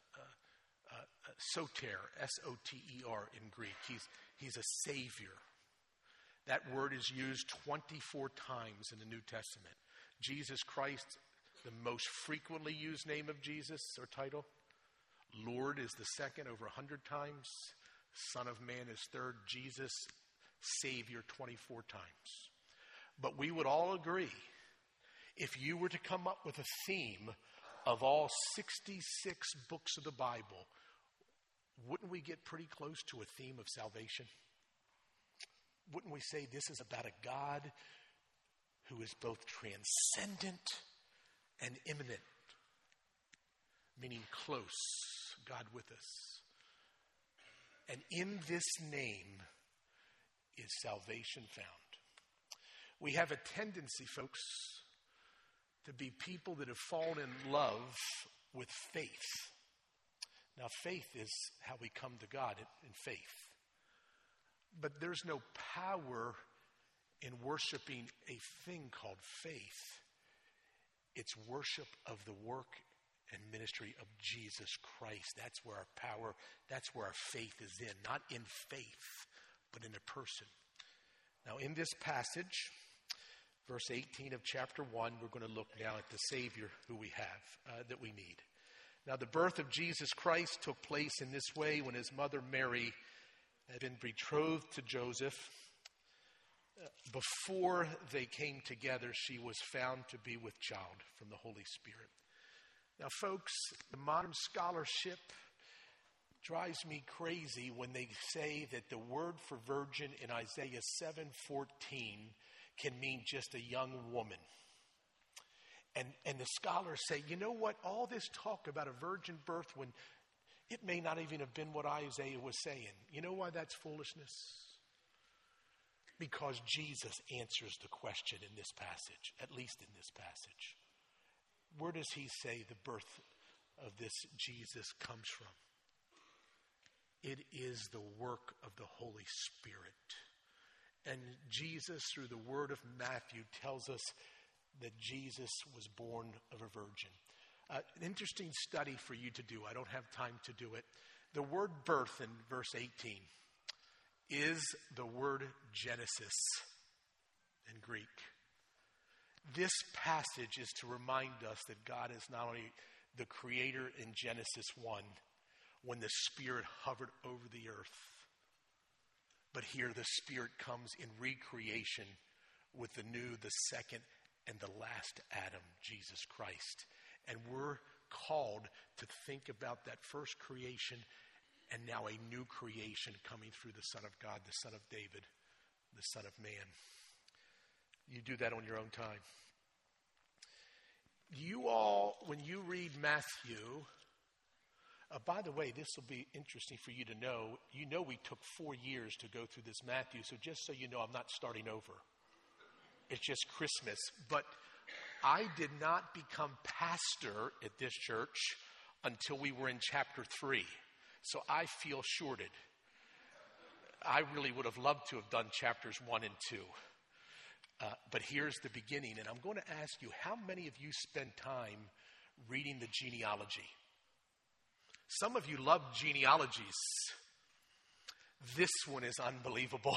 S-O-T-E-R in Greek. He's a Savior. That word is used 24 times in the New Testament. Jesus Christ, the most frequently used name of Jesus or title. Lord is the second, over 100 times. Son of Man is third. Jesus, Savior, 24 times. But we would all agree, if you were to come up with a theme of all 66 books of the Bible, wouldn't we get pretty close to a theme of salvation? Wouldn't we say this is about a God who is both transcendent and immanent, meaning close, God with us. And in this name is salvation found. We have a tendency, folks, to be people that have fallen in love with faith. Now, faith is how we come to God, in faith. But there's no power in worshiping a thing called faith. It's worship of the work and ministry of Jesus Christ. That's where our power, that's where our faith is in. Not in faith, but in a person. Now, in this passage, verse 18 of chapter 1, we're going to look now at the Savior who we have, that we need. Now, the birth of Jesus Christ took place in this way when his mother Mary had been betrothed to Joseph. Before they came together, she was found to be with child from the Holy Spirit. Now, folks, the modern scholarship drives me crazy when they say that the word for virgin in Isaiah 7:14 can mean just a young woman. And the scholars say, you know what? All this talk about a virgin birth when it may not even have been what Isaiah was saying. You know why that's foolishness? Because Jesus answers the question in this passage, at least in this passage. Where does he say the birth of this Jesus comes from? It is the work of the Holy Spirit. And Jesus, through the word of Matthew, tells us that Jesus was born of a virgin. An interesting study for you to do. I don't have time to do it. The word birth in verse 18 is the word Genesis in Greek. This passage is to remind us that God is not only the creator in Genesis 1, when the Spirit hovered over the earth, but here the Spirit comes in recreation with the new, the second, and the last Adam, Jesus Christ. And we're called to think about that first creation and now a new creation coming through the Son of God, the Son of David, the Son of Man. You do that on your own time. You all, when you read Matthew, By the way, this will be interesting for you to know. You know we took 4 years to go through this Matthew, so just so you know, I'm not starting over. It's just Christmas. But I did not become pastor at this church until we were in chapter 3. So I feel shorted. I really would have loved to have done chapters 1 and 2. But here's the beginning, and I'm going to ask you, how many of you spend time reading the genealogy? Some of you love genealogies. This one is unbelievable.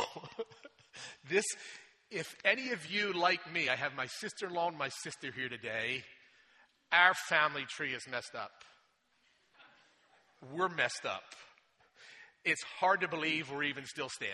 If any of you like me, I have my sister-in-law and my sister here today, our family tree is messed up. We're messed up. It's hard to believe we're even still standing.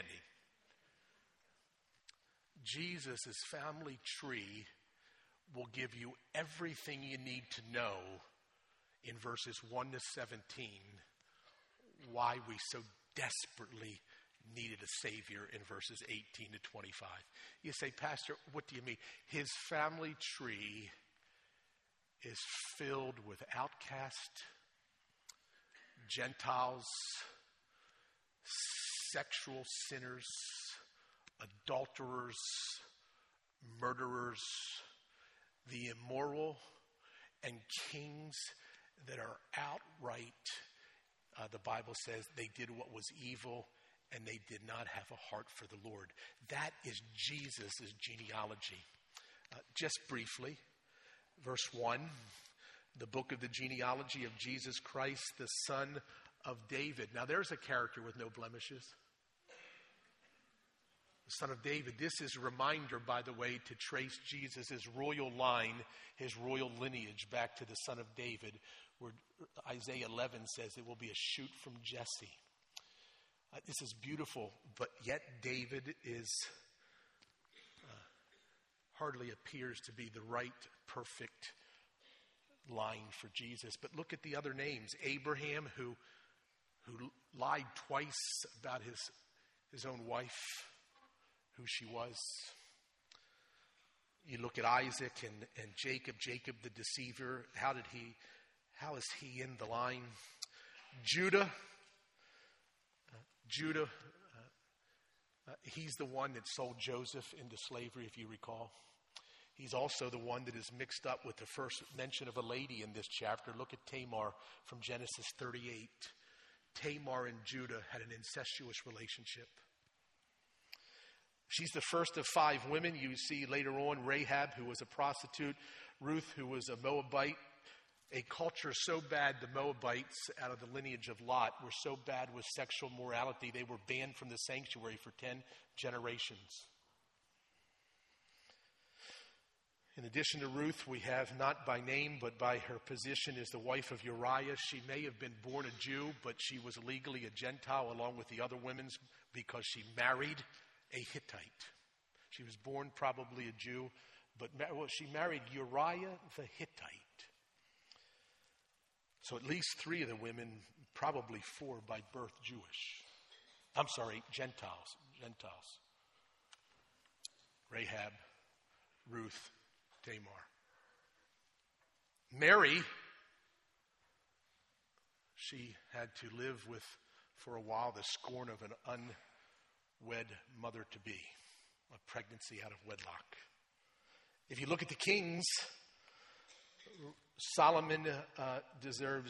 Jesus' family tree will give you everything you need to know in verses 1 to 17 why we so desperately needed a Savior in verses 18 to 25. You say, Pastor, what do you mean? His family tree is filled with outcasts, Gentiles, sexual sinners, adulterers, murderers, the immoral, and kings that are outright, the Bible says, they did what was evil and they did not have a heart for the Lord. That is Jesus' genealogy. Just briefly, verse 1, the book of the genealogy of Jesus Christ, the son of David. Now there's a character with no blemishes. The son of David. This is a reminder, by the way, to trace Jesus' royal line, his royal lineage back to the son of David, where Isaiah 11 says it will be a shoot from Jesse. This is beautiful, but yet David is hardly appears to be the right, perfect line for Jesus. But look at the other names. Abraham, who lied twice about his own wife, who she was. You look at Isaac and Jacob the deceiver. How is he in the line? Judah, he's the one that sold Joseph into slavery, if you recall. He's also the one that is mixed up with the first mention of a lady in this chapter. Look at Tamar from Genesis 38. Tamar and Judah had an incestuous relationship. She's the first of 5 women. You see later on Rahab, who was a prostitute, Ruth, who was a Moabite. A culture so bad, the Moabites, out of the lineage of Lot, were so bad with sexual morality, they were banned from the sanctuary for 10 generations. In addition to Ruth, we have not by name, but by her position as the wife of Uriah. She may have been born a Jew, but she was legally a Gentile along with the other women because she married a Hittite. She was born probably a Jew, but she married Uriah the Hittite. So at least 3 of the women, probably 4 by birth Jewish. I'm sorry, Gentiles. Rahab, Ruth, Tamar. Mary, she had to live with, for a while, the scorn of an unwed mother-to-be, a pregnancy out of wedlock. If you look at the kings, Solomon deserves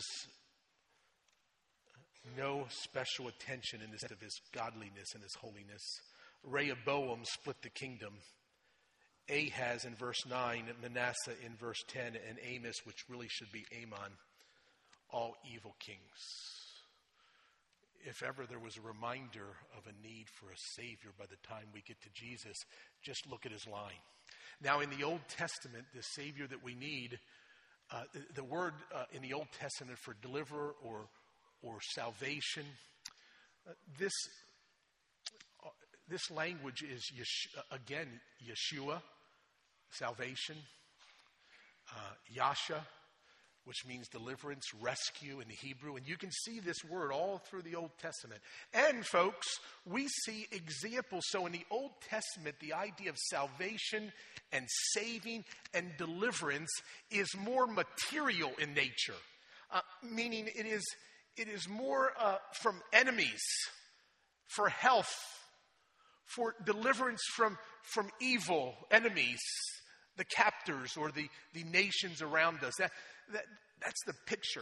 no special attention in this of his godliness and his holiness. Rehoboam split the kingdom. Ahaz in verse 9, Manasseh in verse 10, and Amos, which really should be Amon, all evil kings. If ever there was a reminder of a need for a Savior by the time we get to Jesus, just look at his line. Now in the Old Testament, the Savior that we need, the word in the Old Testament for deliverer or salvation, this language is Yeshua, salvation, Yasha, which means deliverance, rescue in the Hebrew. And you can see this word all through the Old Testament. And folks, we see examples. So in the Old Testament, the idea of salvation and saving and deliverance is more material in nature, meaning it It is more from enemies, for health, for deliverance from evil enemies, the captors or the nations around us. That's the picture.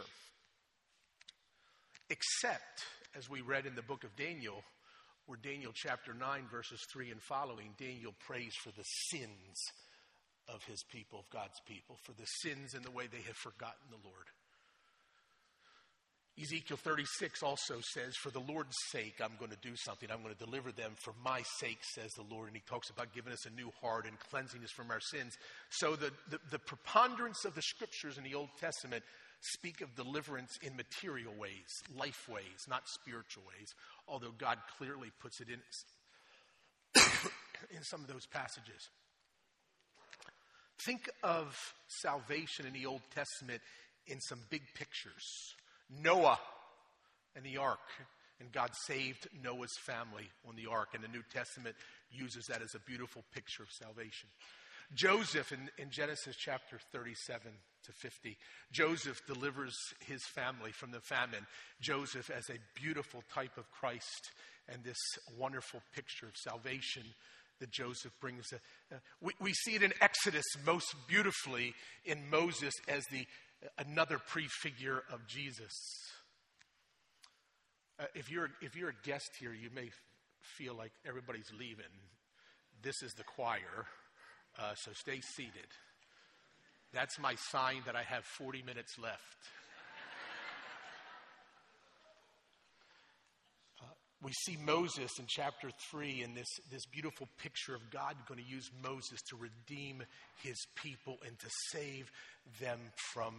Except, as we read in the book of Daniel, where Daniel chapter 9, verses 3 and following, Daniel prays for the sins of his people, of God's people, for the sins in the way they have forgotten the Lord. Ezekiel 36 also says, for the Lord's sake, I'm going to do something. I'm going to deliver them for my sake, says the Lord. And he talks about giving us a new heart and cleansing us from our sins. So the preponderance of the scriptures in the Old Testament speak of deliverance in material ways, life ways, not spiritual ways, although God clearly puts it in some of those passages. Think of salvation in the Old Testament in some big pictures. Noah and the ark, and God saved Noah's family on the ark, and the New Testament uses that as a beautiful picture of salvation. Joseph in Genesis chapter 37 to 50, Joseph delivers his family from the famine. Joseph as a beautiful type of Christ and this wonderful picture of salvation that Joseph brings. We see it in Exodus most beautifully in Moses as another prefigure of Jesus. If you're a guest here, you may feel like everybody's leaving. This is the choir. So stay seated. That's my sign that I have 40 minutes left. We see Moses in chapter 3 in this beautiful picture of God going to use Moses to redeem his people and to save them from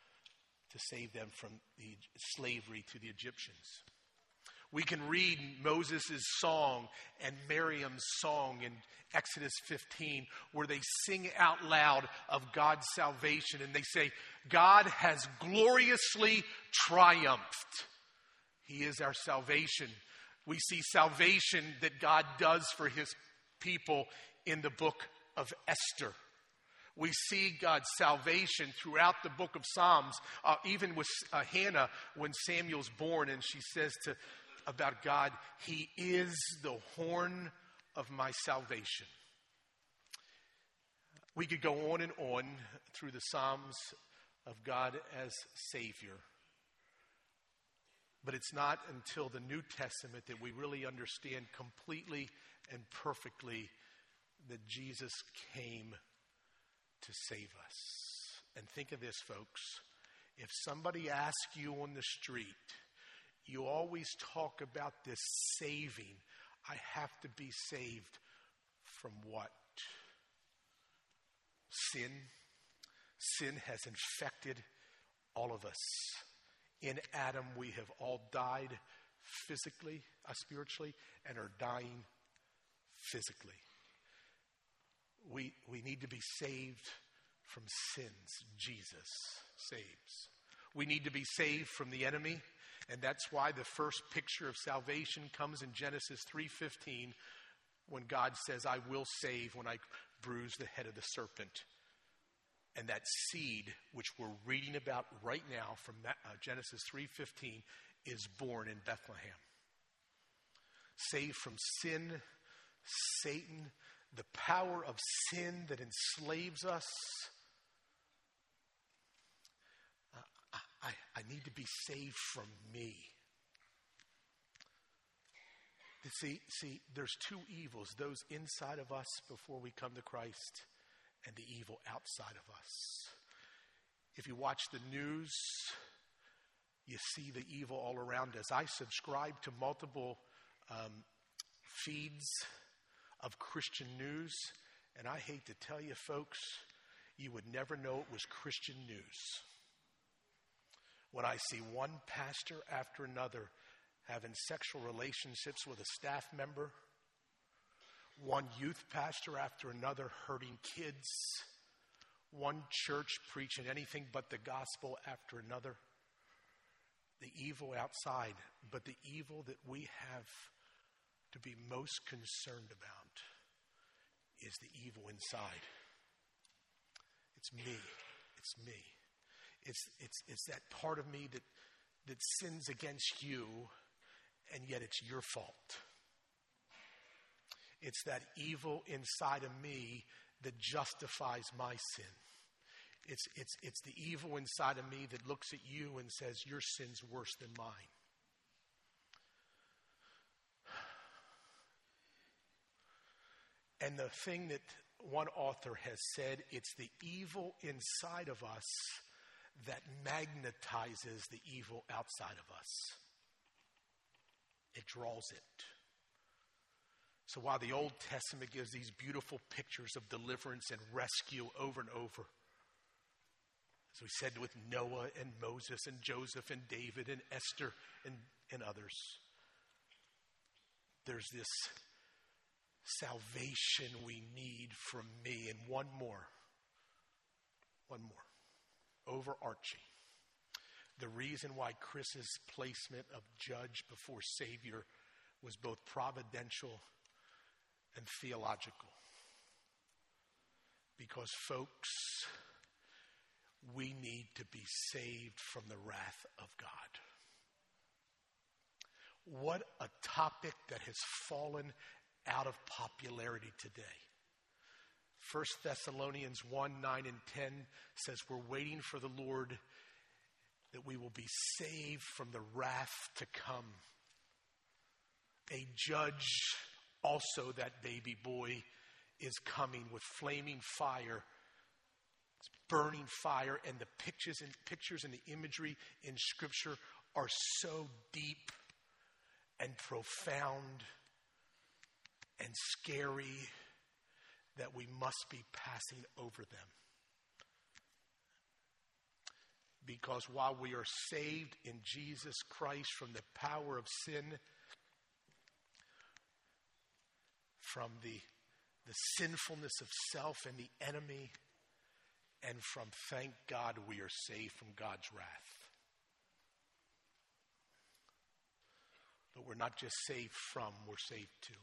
the slavery to the Egyptians. We can read Moses' song and Miriam's song in Exodus 15, where they sing out loud of God's salvation, and they say, God has gloriously triumphed. He is our salvation. We see salvation that God does for his people in the book of Esther. We see God's salvation throughout the book of Psalms, even with Hannah when Samuel's born, and she says about God, he is the horn of my salvation. We could go on and on through the Psalms of God as Savior. But it's not until the New Testament that we really understand completely and perfectly that Jesus came to save us. And think of this, folks. If somebody asks you on the street, you always talk about this saving. I have to be saved from what? Sin. Sin has infected all of us. In Adam, we have all died physically, spiritually, and are dying physically. We need to be saved from sins. Jesus saves. We need to be saved from the enemy. And that's why the first picture of salvation comes in Genesis 3:15 when God says, I will save when I bruise the head of the serpent. And that seed, which we're reading about right now from Genesis 3:15, is born in Bethlehem. Saved from sin, Satan, the power of sin that enslaves us. I need to be saved from me. See, there's two evils, those inside of us before we come to Christ and the evil outside of us. If you watch the news, you see the evil all around us. I subscribe to multiple feeds of Christian news, and I hate to tell you, folks, you would never know it was Christian news when I see one pastor after another having sexual relationships with a staff member, one youth pastor after another hurting kids, one church preaching anything but the gospel after another. The evil outside, but the evil that we have to be most concerned about is the evil inside. It's me. It's me. It's that part of me that sins against you, and yet it's your fault. It's that evil inside of me that justifies my sin. It's the evil inside of me that looks at you and says, your sin's worse than mine. And the thing that one author has said, it's the evil inside of us that magnetizes the evil outside of us. It draws it. So while the Old Testament gives these beautiful pictures of deliverance and rescue over and over, as we said with Noah and Moses and Joseph and David and Esther and others, there's this salvation we need from me. And one more, overarching. The reason why Chris's placement of judge before Savior was both providential and theological. Because, folks, we need to be saved from the wrath of God. What a topic that has fallen out of popularity today. 1 Thessalonians 1, 9 and 10 says we're waiting for the Lord that we will be saved from the wrath to come. A judge, also that baby boy, is coming with flaming fire. It's burning fire, and the pictures and the imagery in Scripture are so deep and profound and scary that we must be passing over them. Because while we are saved in Jesus Christ from the power of sin, from the sinfulness of self and the enemy, and from, thank God, we are saved from God's wrath. But we're not just saved from, we're saved to.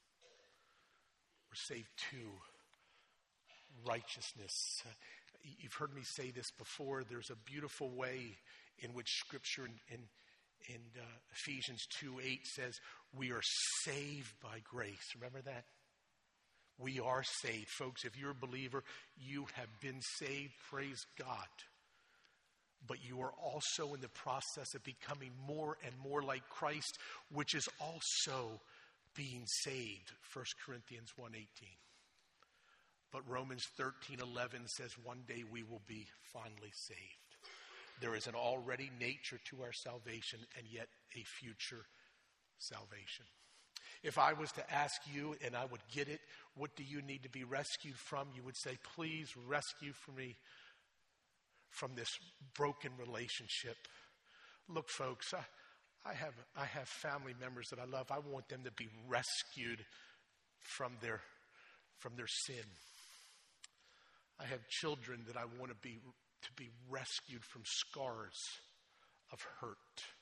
We're saved to righteousness. You've heard me say this before. There's a beautiful way in which Scripture in Ephesians 2:8 says, we are saved by grace. Remember that? We are saved. Folks, if you're a believer, you have been saved. Praise God. But you are also in the process of becoming more and more like Christ, which is also being saved. 1 Corinthians 1:18. But Romans 13:11 says one day we will be finally saved. There is an already nature to our salvation and yet a future salvation. If I was to ask you, and I would get it, what do you need to be rescued from? You would say, please rescue me from this broken relationship. Look, folks, I have family members that I love. I want them to be rescued from their sin. I have children that I want to be rescued from scars of hurt.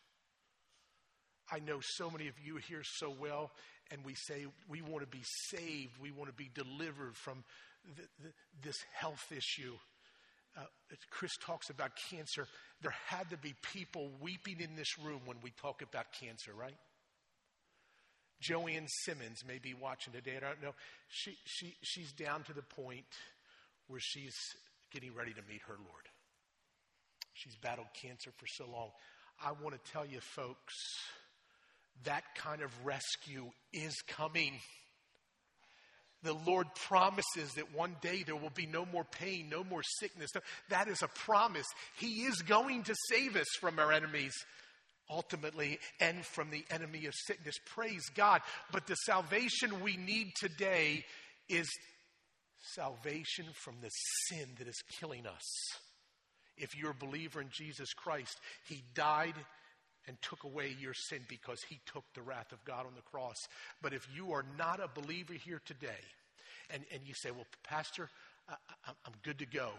I know so many of you here so well, and we say we want to be saved. We want to be delivered from this health issue. Chris talks about cancer. There had to be people weeping in this room when we talk about cancer, right? Joanne Simmons may be watching today. I don't know. She's down to the point where she's getting ready to meet her Lord. She's battled cancer for so long. I want to tell you, folks, that kind of rescue is coming. The Lord promises that one day there will be no more pain, no more sickness. That is a promise. He is going to save us from our enemies, ultimately, and from the enemy of sickness. Praise God. But the salvation we need today is salvation from the sin that is killing us. If you're a believer in Jesus Christ, He died and took away your sin because He took the wrath of God on the cross. But if you are not a believer here today, and you say, well, Pastor, I'm good to go.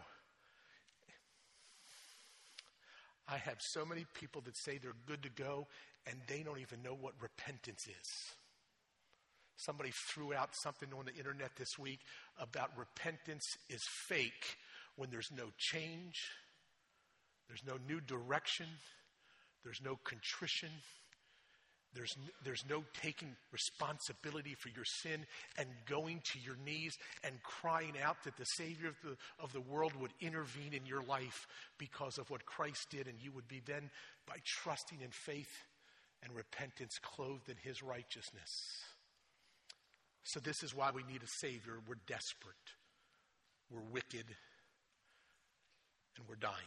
I have so many people that say they're good to go, and they don't even know what repentance is. Somebody threw out something on the internet this week about repentance is fake when there's no change, there's no new direction, There's no contrition. There's no taking responsibility for your sin and going to your knees and crying out that the Savior of the world would intervene in your life because of what Christ did, and you would be then, by trusting in faith and repentance, clothed in his righteousness. So this is why we need a Savior. We're desperate. We're wicked. And we're dying.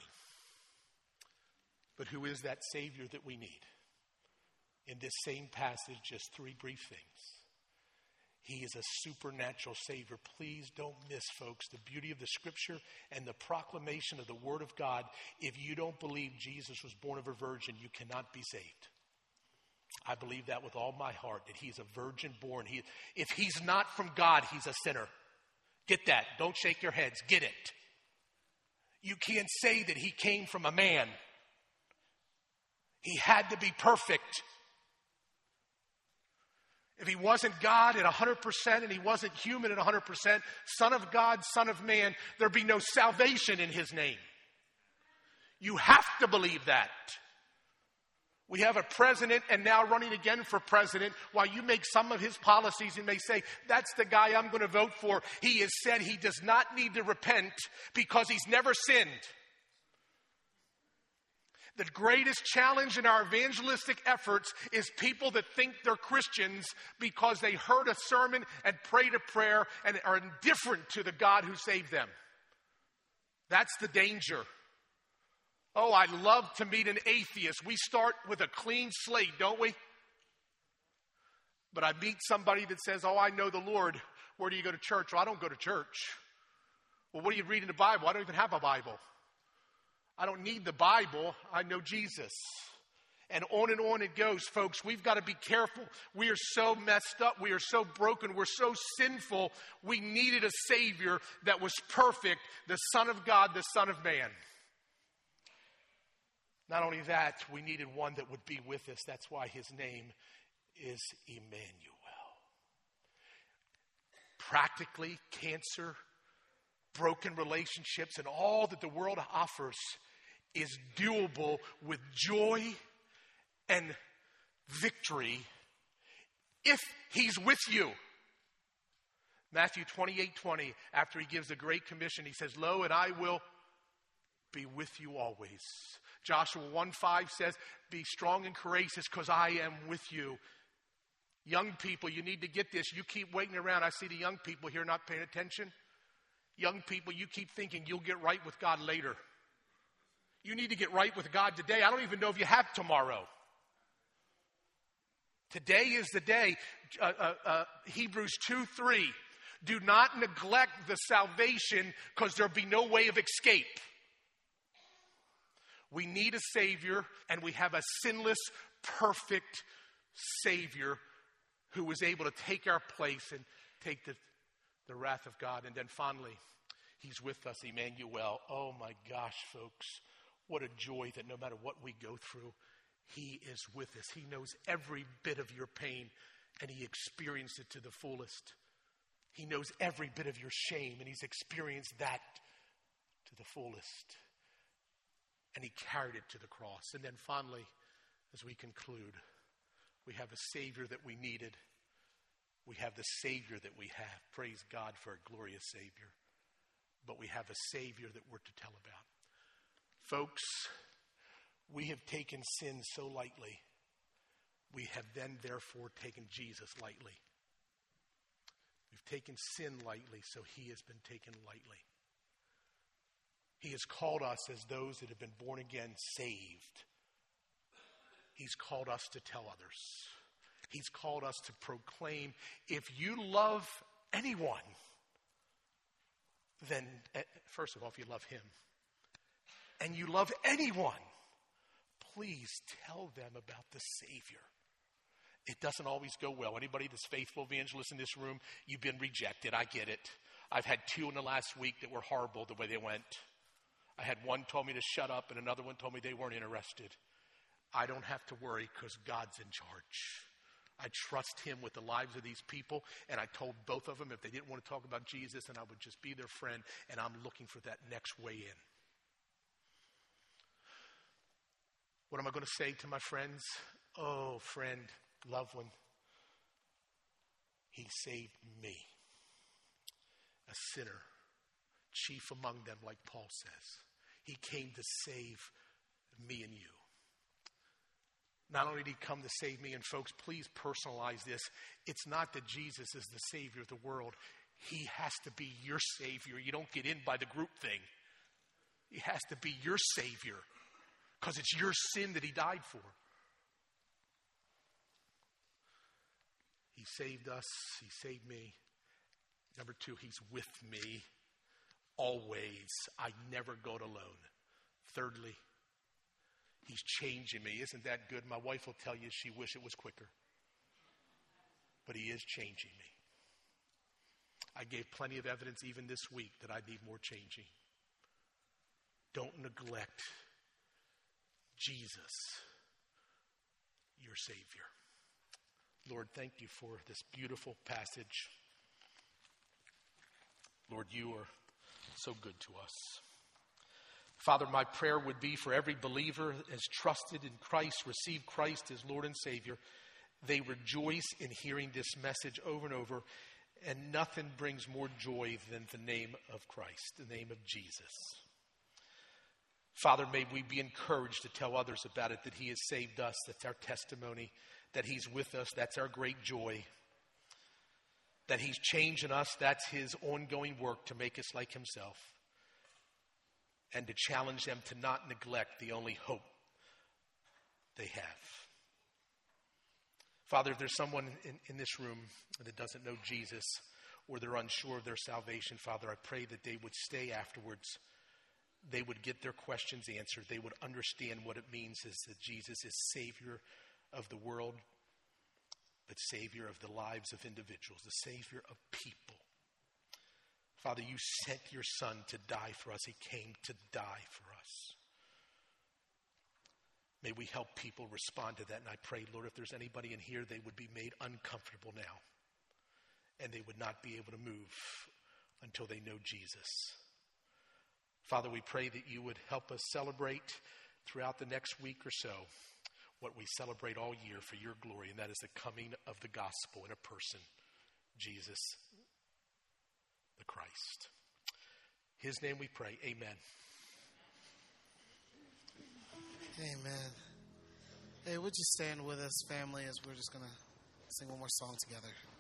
But who is that Savior that we need? In this same passage, just three brief things. He is a supernatural Savior. Please don't miss, folks, the beauty of the Scripture and the proclamation of the Word of God. If you don't believe Jesus was born of a virgin, you cannot be saved. I believe that with all my heart, that he's a virgin born. If he's not from God, he's a sinner. Get that. Don't shake your heads. Get it. You can't say that he came from a man. He had to be perfect. If he wasn't God at 100% and he wasn't human at 100%, Son of God, Son of Man, there'd be no salvation in his name. You have to believe that. We have a president and now running again for president. While you make some of his policies and may say, that's the guy I'm going to vote for. He has said he does not need to repent because he's never sinned. The greatest challenge in our evangelistic efforts is people that think they're Christians because they heard a sermon and prayed a prayer and are indifferent to the God who saved them. That's the danger. Oh, I'd love to meet an atheist. We start with a clean slate, don't we? But I meet somebody that says, oh, I know the Lord. Where do you go to church? Well, I don't go to church. Well, what do you read in the Bible? I don't even have a Bible. I don't need the Bible. I know Jesus. And on it goes, folks. We've got to be careful. We are so messed up. We are so broken. We're so sinful. We needed a Savior that was perfect, the Son of God, the Son of Man. Not only that, we needed one that would be with us. That's why his name is Emmanuel. Practically, cancer, broken relationships, and all that the world offers is doable with joy and victory if he's with you. Matthew 28:20, after he gives the Great Commission, he says, lo, and I will be with you always. Joshua 1:5 says, be strong and courageous because I am with you. Young people, you need to get this. You keep waiting around. I see the young people here not paying attention. Young people, you keep thinking you'll get right with God later. You need to get right with God today. I don't even know if you have tomorrow. Today is the day. Hebrews 2:3. Do not neglect the salvation because there'll be no way of escape. We need a Savior, and we have a sinless, perfect Savior who was able to take our place and take the wrath of God. And then finally, he's with us, Emmanuel. Oh my gosh, folks. What a joy that no matter what we go through, he is with us. He knows every bit of your pain, and he experienced it to the fullest. He knows every bit of your shame, and he's experienced that to the fullest. And he carried it to the cross. And then finally, as we conclude, we have a Savior that we needed. We have the Savior that we have. Praise God for a glorious Savior. But we have a Savior that we're to tell about. Folks, we have taken sin so lightly. We have then, therefore, taken Jesus lightly. We've taken sin lightly, so he has been taken lightly. He has called us as those that have been born again, saved. He's called us to tell others. He's called us to proclaim, if you love anyone, then, first of all, if you love him, and you love anyone, please tell them about the Savior. It doesn't always go well. Anybody that's faithful evangelist in this room, you've been rejected. I get it. I've had 2 in the last week that were horrible the way they went. I had one told me to shut up and another one told me they weren't interested. I don't have to worry because God's in charge. I trust him with the lives of these people, and I told both of them if they didn't want to talk about Jesus, then I would just be their friend, and I'm looking for that next way in. What am I going to say to my friends? Oh, friend, loved one, he saved me, a sinner, chief among them, like Paul says. He came to save me and you. Not only did he come to save me, and folks, please personalize this. It's not that Jesus is the Savior of the world. He has to be your Savior. You don't get in by the group thing. He has to be your Savior because it's your sin that he died for. He saved us. He saved me. Number 2, he's with me always. I never go it alone. Thirdly, he's changing me. Isn't that good? My wife will tell you she wish it was quicker. But he is changing me. I gave plenty of evidence even this week that I need more changing. Don't neglect Jesus, your Savior. Lord, thank you for this beautiful passage. Lord, you are so good to us. Father, my prayer would be for every believer as trusted in Christ, received Christ as Lord and Savior. They rejoice in hearing this message over and over, and nothing brings more joy than the name of Christ, the name of Jesus. Father, may we be encouraged to tell others about it, that he has saved us. That's our testimony. That he's with us. That's our great joy. That he's changing us. That's his ongoing work to make us like himself. And to challenge them to not neglect the only hope they have. Father, if there's someone in this room that doesn't know Jesus or they're unsure of their salvation, Father, I pray that they would stay afterwards. They would get their questions answered. They would understand what it means is that Jesus is Savior of the world, but Savior of the lives of individuals, the Savior of people. Father, you sent your Son to die for us. He came to die for us. May we help people respond to that. And I pray, Lord, if there's anybody in here, they would be made uncomfortable now. And they would not be able to move until they know Jesus. Father, we pray that you would help us celebrate throughout the next week or so what we celebrate all year for your glory, and that is the coming of the gospel in a person, Jesus the Christ. His name we pray. Amen. Amen. Hey, would you stand with us, family, as we're just going to sing one more song together?